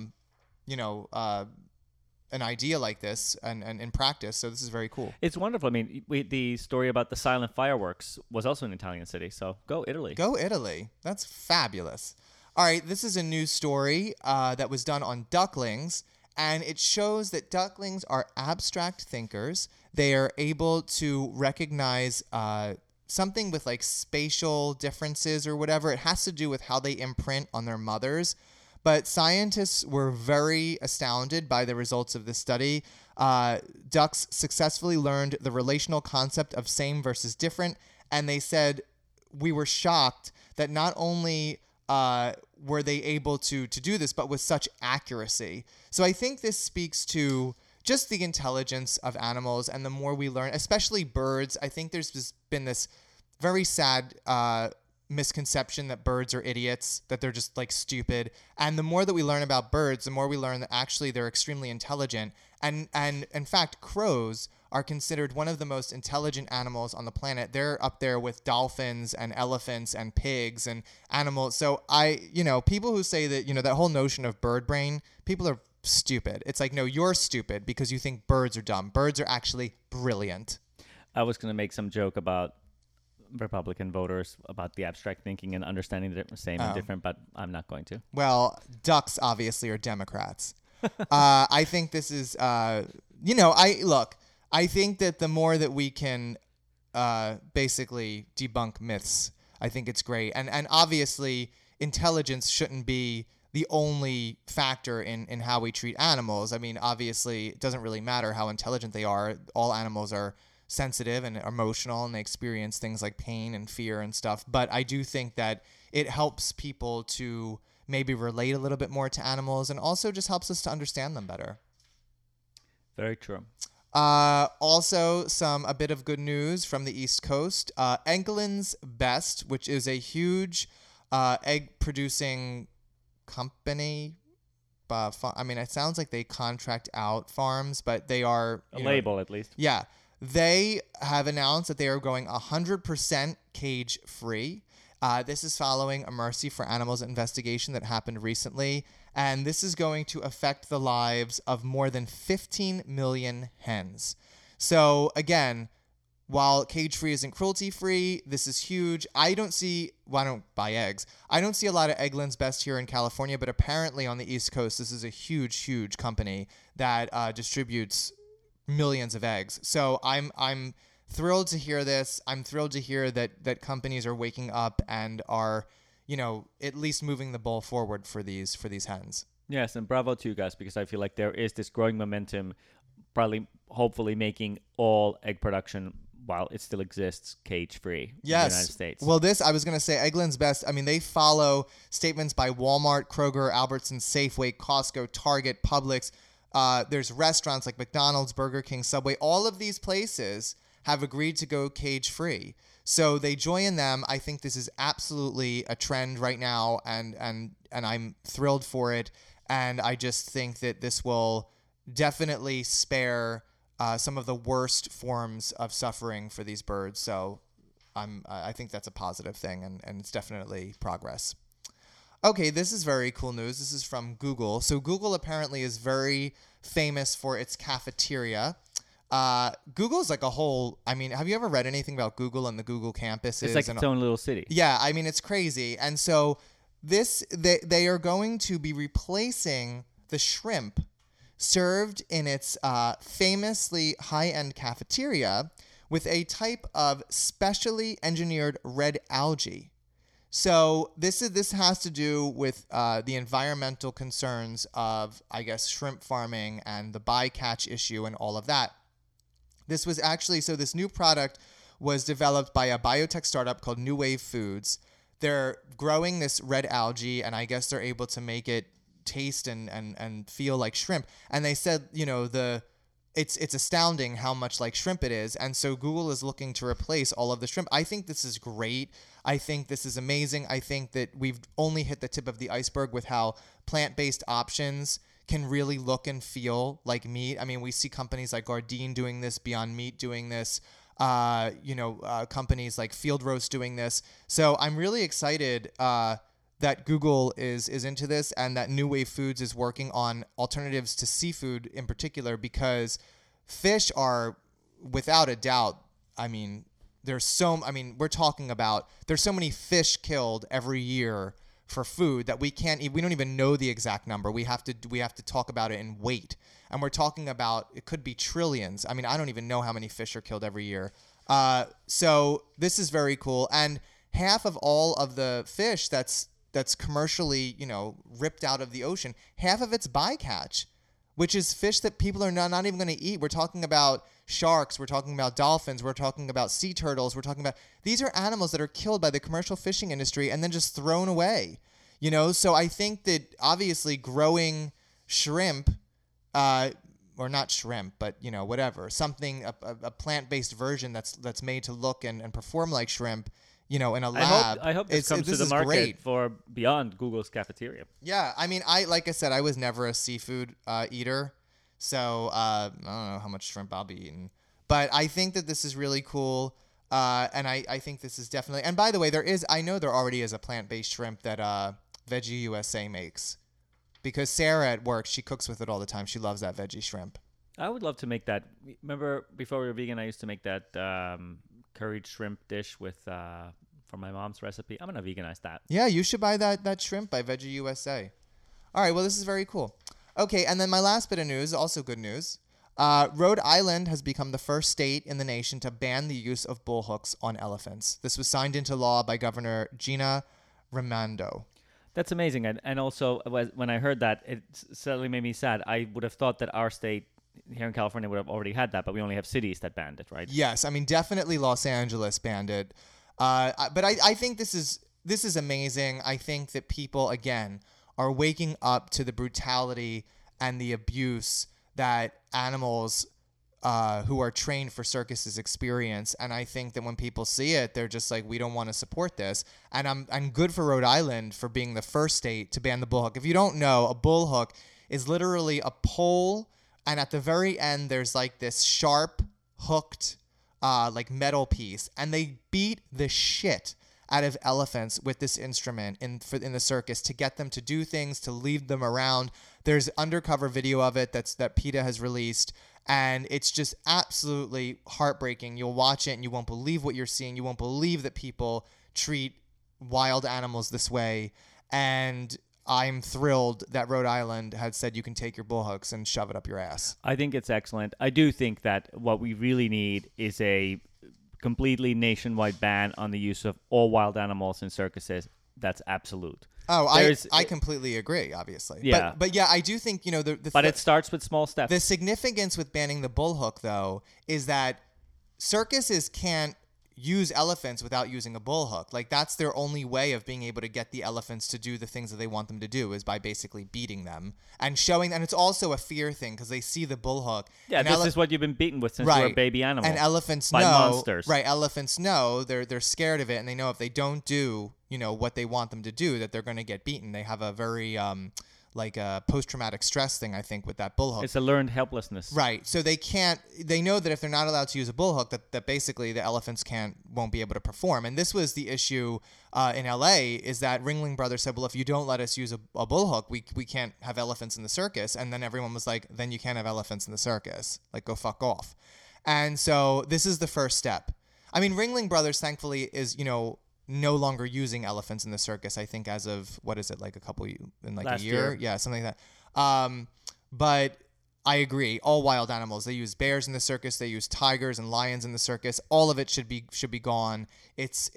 an idea like this and in practice. So this is very cool. It's wonderful. I mean, the story about the silent fireworks was also an Italian city. So go Italy. Go Italy. That's fabulous. All right, this is a news story that was done on ducklings, and it shows that ducklings are abstract thinkers. They are able to recognize something with like spatial differences or whatever. It has to do with how they imprint on their mothers. But scientists were very astounded by the results of this study. Ducks successfully learned the relational concept of same versus different, and they said, we were shocked that not only were they able to do this, but with such accuracy. So I think this speaks to just the intelligence of animals, and the more we learn, especially birds. I think there's just been this very sad misconception that birds are idiots, that they're just like stupid. And the more that we learn about birds, the more we learn that actually they're extremely intelligent. And in fact, crows are considered one of the most intelligent animals on the planet. They're up there with dolphins and elephants and pigs and animals. So people who say that, that whole notion of bird brain, people are stupid. It's like, no, you're stupid because you think birds are dumb. Birds are actually brilliant. I was going to make some joke about Republican voters about the abstract thinking and understanding the same and different, but I'm not going to. Well, ducks obviously are Democrats. I think this is, I think that the more that we can basically debunk myths, I think it's great. And obviously, intelligence shouldn't be the only factor in how we treat animals. I mean, obviously, it doesn't really matter how intelligent they are. All animals are sensitive and emotional, and they experience things like pain and fear and stuff. But I do think that it helps people to maybe relate a little bit more to animals, and also just helps us to understand them better. Very true. Also, a bit of good news from the East Coast. Eggland's Best, which is a huge egg-producing company. It sounds like they contract out farms, but they are... A label, at least. Yeah. They have announced that they are going 100% cage-free. This is following a Mercy for Animals investigation that happened recently, and this is going to affect the lives of more than 15 million hens. So, again, while cage-free isn't cruelty-free, this is huge. I don't buy eggs. I don't see a lot of Eggland's Best here in California, but apparently on the East Coast, this is a huge, huge company that distributes millions of eggs. So I'm thrilled to hear this. I'm thrilled to hear that companies are waking up and are, at least moving the ball forward for these hens. Yes, and bravo to you guys, because I feel like there is this growing momentum, hopefully making all egg production, while it still exists, cage-free in the United States. Well, I was going to say, Eggland's Best, they follow statements by Walmart, Kroger, Albertsons, Safeway, Costco, Target, Publix. There's restaurants like McDonald's, Burger King, Subway. All of these places have agreed to go cage-free. So they join them. I think this is absolutely a trend right now, and I'm thrilled for it. And I just think that this will definitely spare some of the worst forms of suffering for these birds. So I think that's a positive thing, and it's definitely progress. Okay, this is very cool news. This is from Google. So Google apparently is very famous for its cafeteria. Google's like a whole... have you ever read anything about Google and the Google campuses? It's like its own little city. Yeah, it's crazy. And so they are going to be replacing the shrimp served in its famously high-end cafeteria with a type of specially engineered red algae. So this has to do with the environmental concerns of, I guess, shrimp farming and the bycatch issue and all of that. This was actually, this new product was developed by a biotech startup called New Wave Foods. They're growing this red algae, and I guess they're able to make it taste and feel like shrimp. And they said, it's astounding how much like shrimp it is. And so Google is looking to replace all of the shrimp. I think this is great. I think this is amazing. I think that we've only hit the tip of the iceberg with how plant-based options can really look and feel like meat. I mean, we see companies like Gardein doing this, Beyond Meat doing this, companies like Field Roast doing this. So I'm really excited that Google is into this, and that New Wave Foods is working on alternatives to seafood in particular, because fish are, without a doubt, I mean, we're talking about, there's so many fish killed every year for food that we don't even know the exact number. We have to talk about it in weight. And we're talking about, it could be trillions. I mean, I don't even know how many fish are killed every year. So this is very cool. And half of all of the fish that's commercially, ripped out of the ocean, half of it's bycatch, which is fish that people are not even going to eat. We're talking about sharks, we're talking about dolphins, we're talking about sea turtles, these are animals that are killed by the commercial fishing industry and then just thrown away, So I think that obviously growing shrimp, or not shrimp, but whatever, something, a plant-based version that's made to look and perform like shrimp, in a lab. I hope this comes to the market great. For beyond Google's cafeteria. Yeah, I mean, like I said, I was never a seafood eater, so I don't know how much shrimp I'll be eating. But I think that this is really cool, and I think this is definitely. And by the way, I know there already is a plant-based shrimp that Veggie USA makes, because Sarah at work, she cooks with it all the time. She loves that veggie shrimp. I would love to make that. Remember, before we were vegan, I used to make that curried shrimp dish with from my mom's recipe. I'm gonna veganize that. Yeah, you should buy that shrimp by Veggie USA. All right, well, this is very cool. Okay, and then my last bit of news, also good news. Rhode Island has become the first state in the nation to ban the use of bullhooks on elephants. This was signed into law by Governor Gina Raimondo. That's amazing, and also when I heard that, it certainly made me sad. I would have thought that our state here in California would have already had that, but we only have cities that banned it, right? Yes, I mean, definitely Los Angeles banned it. But I think this is amazing. I think that people, again, are waking up to the brutality and the abuse that animals who are trained for circuses experience. And I think that when people see it, they're just like, we don't want to support this. And I'm good for Rhode Island for being the first state to ban the bullhook. If you don't know, a bullhook is literally a pole, and at the very end, there's like this sharp, hooked, like metal piece, and they beat the shit out of elephants with this instrument in the circus to get them to do things, to lead them around. There's undercover video of it that PETA has released, and it's just absolutely heartbreaking. You'll watch it and you won't believe what you're seeing. You won't believe that people treat wild animals this way. And I'm thrilled that Rhode Island had said you can take your bullhooks and shove it up your ass. I think it's excellent. I do think that what we really need is a completely nationwide ban on the use of all wild animals in circuses. That's absolute. Oh, I completely agree, obviously. Yeah. But yeah, I do think, But it starts with small steps. The significance with banning the bullhook, though, is that circuses can't use elephants without using a bullhook. Like, that's their only way of being able to get the elephants to do the things that they want them to do, is by basically beating them and showing. And it's also a fear thing, because they see the bullhook. Yeah, this is what you've been beaten with since you were a baby animal. And elephants by know. Monsters. Right, elephants know. They're scared of it, and they know if they don't do, what they want them to do, that they're going to get beaten. They have a very like a post-traumatic stress thing, I think, with that bullhook. It's a learned helplessness. Right. So they know that if they're not allowed to use a bullhook, that basically the elephants won't be able to perform. And this was the issue in LA, is that Ringling Brothers said, well, if you don't let us use a bullhook, we can't have elephants in the circus. And then everyone was like, then you can't have elephants in the circus. Like, go fuck off. And so this is the first step. I mean, Ringling Brothers, thankfully, is, no longer using elephants in the circus, I think, as of, what is it, like last a year? Yeah, something like that. But I agree. All wild animals. They use bears in the circus. They use tigers and lions in the circus. All of it should be gone. It's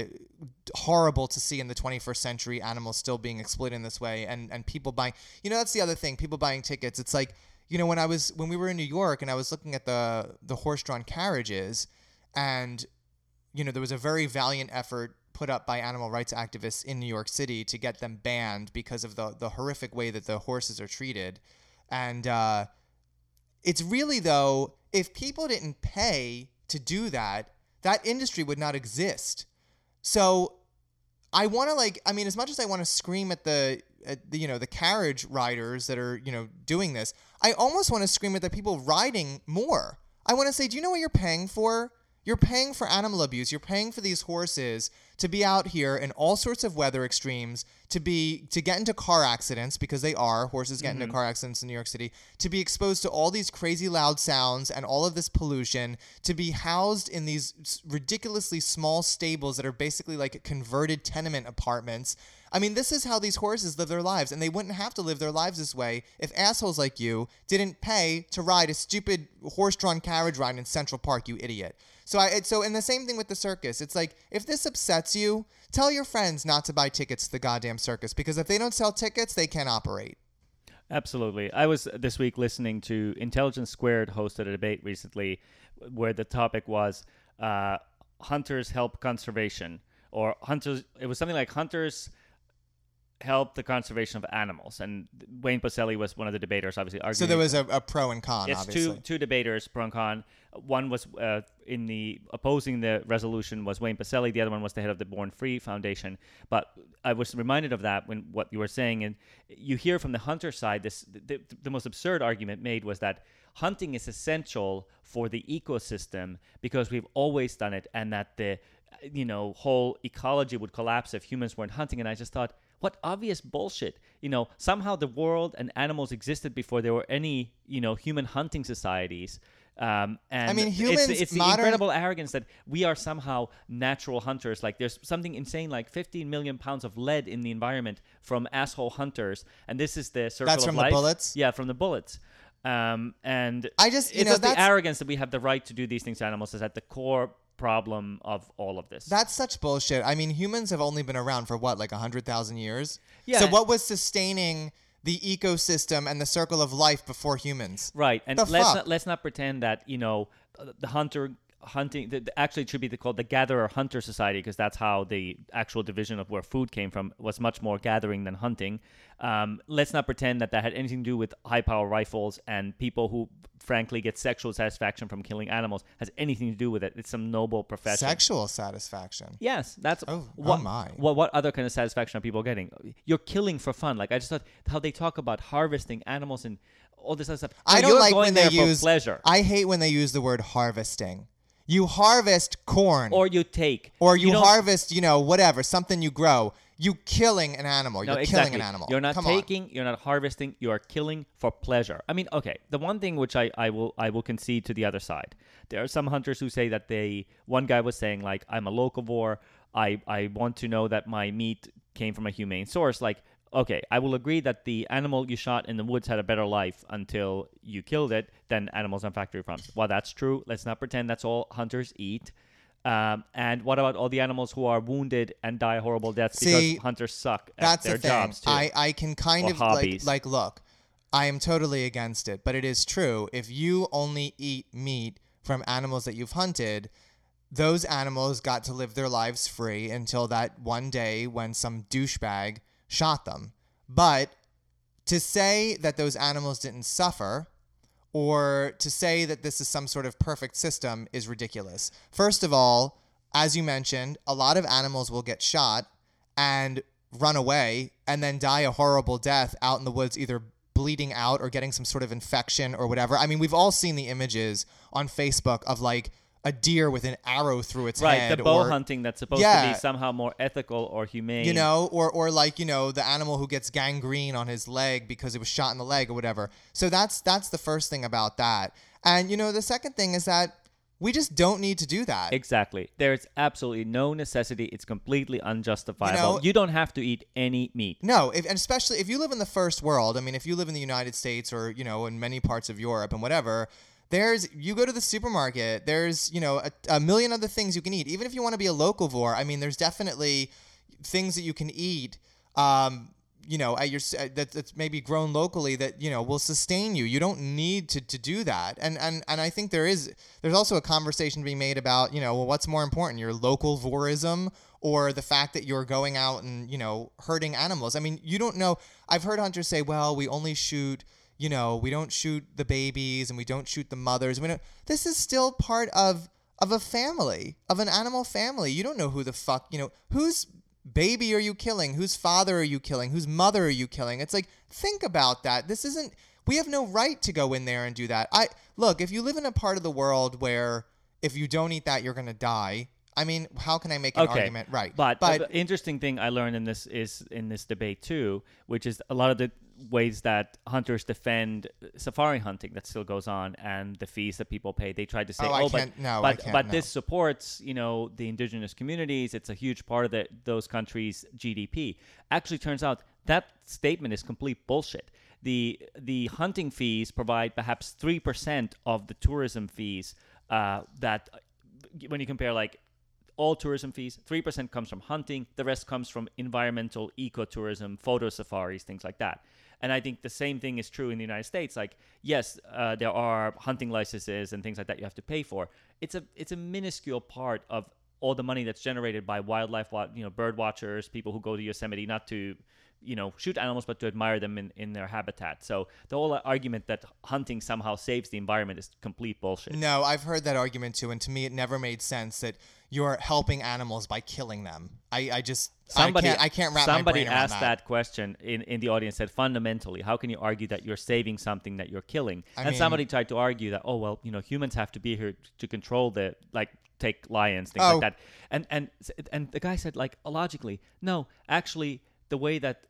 horrible to see in the 21st century animals still being exploited in this way, and people buying. That's the other thing. People buying tickets. It's like, when we were in New York and I was looking at the horse-drawn carriages, and there was a very valiant effort put up by animal rights activists in New York City to get them banned because of the horrific way that the horses are treated. And it's really, though, if people didn't pay to do that, that industry would not exist. So I want to as much as I want to scream at the carriage riders that are, doing this, I almost want to scream at the people riding more. I want to say, do you know what you're paying for? You're paying for animal abuse. You're paying for these horses to be out here in all sorts of weather extremes, to get into car accidents, because horses get into car accidents in New York City, to be exposed to all these crazy loud sounds and all of this pollution, to be housed in these ridiculously small stables that are basically like converted tenement apartments. I mean, this is how these horses live their lives, and they wouldn't have to live their lives this way if assholes like you didn't pay to ride a stupid horse-drawn carriage ride in Central Park, you idiot. So and the same thing with the circus. It's like, if this upsets you, tell your friends not to buy tickets to the goddamn circus, because if they don't sell tickets, they can't operate. Absolutely. I was this week listening to Intelligence Squared hosted a debate recently where the topic was hunters help conservation, or hunters. It was something like hunters help the conservation of animals, and Wayne Pacelli was one of the debaters, obviously arguing. So there was a pro and con, it's obviously. two debaters, pro and con. One was in the opposing the resolution was Wayne Pacelli. The other one was the head of the Born Free Foundation. But I was reminded of that when what you were saying, and you hear from the hunter side, the most absurd argument made was that hunting is essential for the ecosystem because we've always done it, and that the whole ecology would collapse if humans weren't hunting. And I just thought, what obvious bullshit. Somehow the world and animals existed before there were any, human hunting societies. And I mean, humans, it's the incredible arrogance that we are somehow natural hunters. Like, there's something insane, like 15 million pounds of lead in the environment from asshole hunters. And this is the circle of life. That's from the bullets? Yeah, from the bullets. And I just, it's just the arrogance that we have the right to do these things to animals is at the core problem of all of this. That's such bullshit. I mean, humans have only been around for what, like 100,000 years? Yeah. So what was sustaining the ecosystem and the circle of life before humans? Right. And let's not pretend that, the hunting, actually it should be called the gatherer-hunter society, because that's how the actual division of where food came from was much more gathering than hunting. Let's not pretend that had anything to do with high-power rifles, and people who frankly get sexual satisfaction from killing animals has anything to do with it. It's some noble profession. Sexual satisfaction? Yes, that's my. What other kind of satisfaction are people getting? You're killing for fun. Like, I just thought how they talk about harvesting animals and all this other stuff. I don't like when they use pleasure. I hate when they use the word harvesting. You harvest corn. Or you take. Or you harvest, whatever, something you grow. You killing an animal. You're killing an animal. You're not taking, you're not harvesting, you are killing for pleasure. I mean, okay, the one thing which I will concede to the other side. There are some hunters who say that one guy was saying, like, I'm a locavore, I want to know that my meat came from a humane source. Like, okay, I will agree that the animal you shot in the woods had a better life until you killed it than animals on factory farms. While that's true, let's not pretend that's all hunters eat. And what about all the animals who are wounded and die horrible deaths because hunters suck at their jobs too? I can kind of like look, I am totally against it, but it is true. If you only eat meat from animals that you've hunted, those animals got to live their lives free until that one day when some douchebag shot them. But to say that those animals didn't suffer, or to say that this is some sort of perfect system, is ridiculous. First of all, as you mentioned, a lot of animals will get shot and run away and then die a horrible death out in the woods, either bleeding out or getting some sort of infection or whatever. I mean, we've all seen the images on Facebook of like a deer with an arrow through its head. Right, the bow hunting that's supposed to be somehow more ethical or humane. Or like, the animal who gets gangrene on his leg because it was shot in the leg or whatever. So that's the first thing about that. And, the second thing is that we just don't need to do that. Exactly. There's absolutely no necessity. It's completely unjustifiable. You don't have to eat any meat. No, and especially if you live in the first world. I mean, if you live in the United States or, in many parts of Europe and whatever, you go to the supermarket, there's, a million other things you can eat. Even if you want to be a locavore, I mean, there's definitely things that you can eat, that's maybe grown locally that, will sustain you. You don't need to do that. And I think there's also a conversation being made about, what's more important, your localvorism or the fact that you're going out and, hurting animals. I mean, you don't know. I've heard hunters say, well, we only shoot we don't shoot the babies and we don't shoot the mothers. This is still part of a family, of an animal family. You don't know who the fuck, whose baby are you killing? Whose father are you killing? Whose mother are you killing? It's like, think about that. We have no right to go in there and do that. Look, if you live in a part of the world where if you don't eat that, you're going to die. I mean, how can I make an argument? Right. But the interesting thing I learned in this debate too, which is a lot of the ways that hunters defend safari hunting that still goes on and the fees that people pay. They tried to say, this supports, the indigenous communities. It's a huge part of those countries' GDP. Actually, turns out that statement is complete bullshit. The hunting fees provide perhaps 3% of the tourism fees that when you compare like all tourism fees, 3% comes from hunting. The rest comes from environmental ecotourism, photo safaris, things like that. And I think the same thing is true in the United States. Like, yes, there are hunting licenses and things like that you have to pay for. It's a minuscule part of all the money that's generated by wildlife, bird watchers, people who go to Yosemite not to, shoot animals, but to admire them in their habitat. So the whole argument that hunting somehow saves the environment is complete bullshit. No, I've heard that argument too, and to me it never made sense that you're helping animals by killing them. I can't wrap my brain around that. Somebody asked that question in the audience, said fundamentally, how can you argue that you're saving something that you're killing? Somebody tried to argue that, humans have to be here to control take lions, things like that. And the guy said, logically, no, actually, the way that,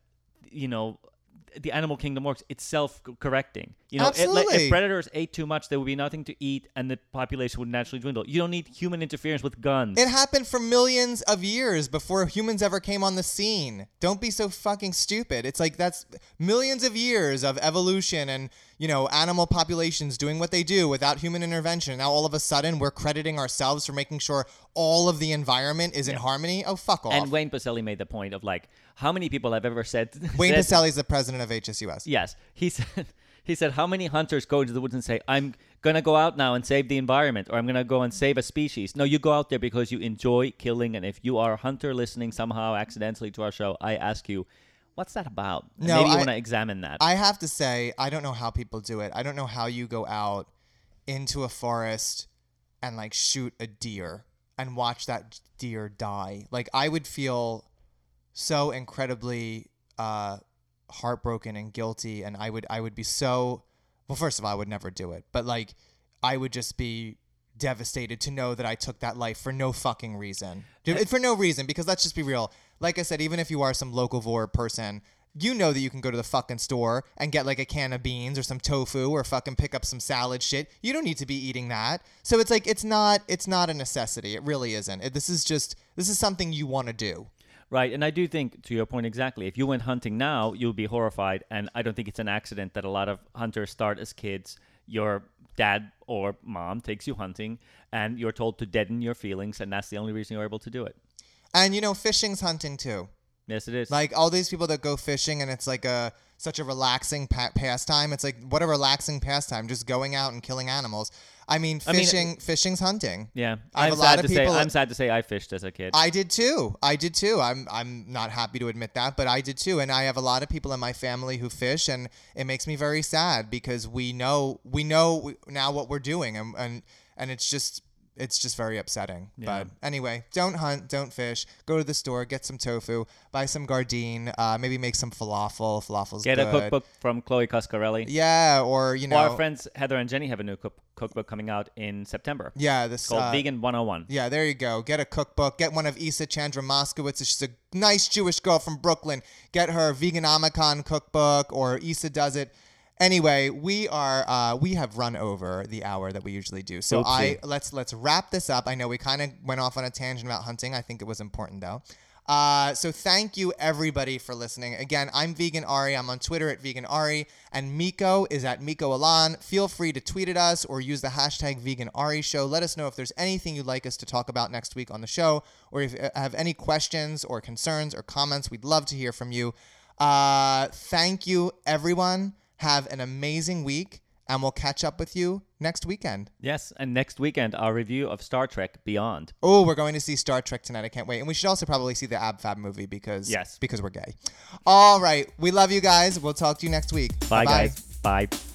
the animal kingdom works, it's self-correcting. Absolutely. If predators ate too much, there would be nothing to eat and the population would naturally dwindle. You don't need human interference with guns. It happened for millions of years before humans ever came on the scene. Don't be so fucking stupid. It's like that's millions of years of evolution and, animal populations doing what they do without human intervention. Now all of a sudden we're crediting ourselves for making sure all of the environment is in harmony. Oh, fuck off. And Wayne Pacelli made the point of how many people have ever said... Wayne Pacelli is the president of HSUS. Yes. He said, how many hunters go into the woods and say, I'm going to go out now and save the environment, or I'm going to go and save a species? No, you go out there because you enjoy killing, and if you are a hunter listening somehow accidentally to our show, I ask you, what's that about? Maybe you want to examine that. I have to say, I don't know how people do it. I don't know how you go out into a forest and shoot a deer and watch that deer die. I would feel so incredibly heartbroken and guilty, and I would be so, well, first of all, I would never do it, but I would just be devastated to know that I took that life for no fucking reason. For no reason, because let's just be real. Like I said, even if you are some locavore person, you know that you can go to the fucking store and get a can of beans or some tofu or fucking pick up some salad shit. You don't need to be eating that. So it's it's not a necessity. It really isn't. This is something you want to do. Right, and I do think, to your point exactly, if you went hunting now, you'll be horrified, and I don't think it's an accident that a lot of hunters start as kids. Your dad or mom takes you hunting, and you're told to deaden your feelings, and that's the only reason you're able to do it. And, fishing's hunting, too. Yes, it is. All these people that go fishing, and it's such a relaxing pastime. It's what a relaxing pastime, just going out and killing animals. Fishing's hunting. Yeah, I'm sad to say I fished as a kid. I did too. I'm not happy to admit that, but I did too. And I have a lot of people in my family who fish, and it makes me very sad because we know now what we're doing, and it's just very upsetting. Yeah. But anyway, don't hunt, don't fish. Go to the store, get some tofu, buy some Gardein, maybe make some falafel. Falafel's good. Get a cookbook from Chloe Coscarelli. Yeah, or our friends Heather and Jenny have a new cookbook coming out in September. Yeah, this called Vegan 101. Yeah, there you go. Get a cookbook. Get one of Isa Chandra Moskowitz. She's a nice Jewish girl from Brooklyn. Get her Veganomicon cookbook, or Isa does it. Anyway, we have run over the hour that we usually do. So let's wrap this up. I know we kind of went off on a tangent about hunting. I think it was important though. So thank you everybody for listening. Again, I'm Vegan Ari. I'm on Twitter at Vegan Ari, and Miko is at Miko Alan. Feel free to tweet at us or use the hashtag Vegan Ari Show. Let us know if there's anything you'd like us to talk about next week on the show, or if you have any questions or concerns or comments. We'd love to hear from you. Thank you everyone. Have an amazing week, and we'll catch up with you next weekend. Yes, and next weekend, our review of Star Trek Beyond. Oh, we're going to see Star Trek tonight. I can't wait. And we should also probably see the Ab Fab movie because we're gay. All right. We love you guys. We'll talk to you next week. Bye, guys. Bye.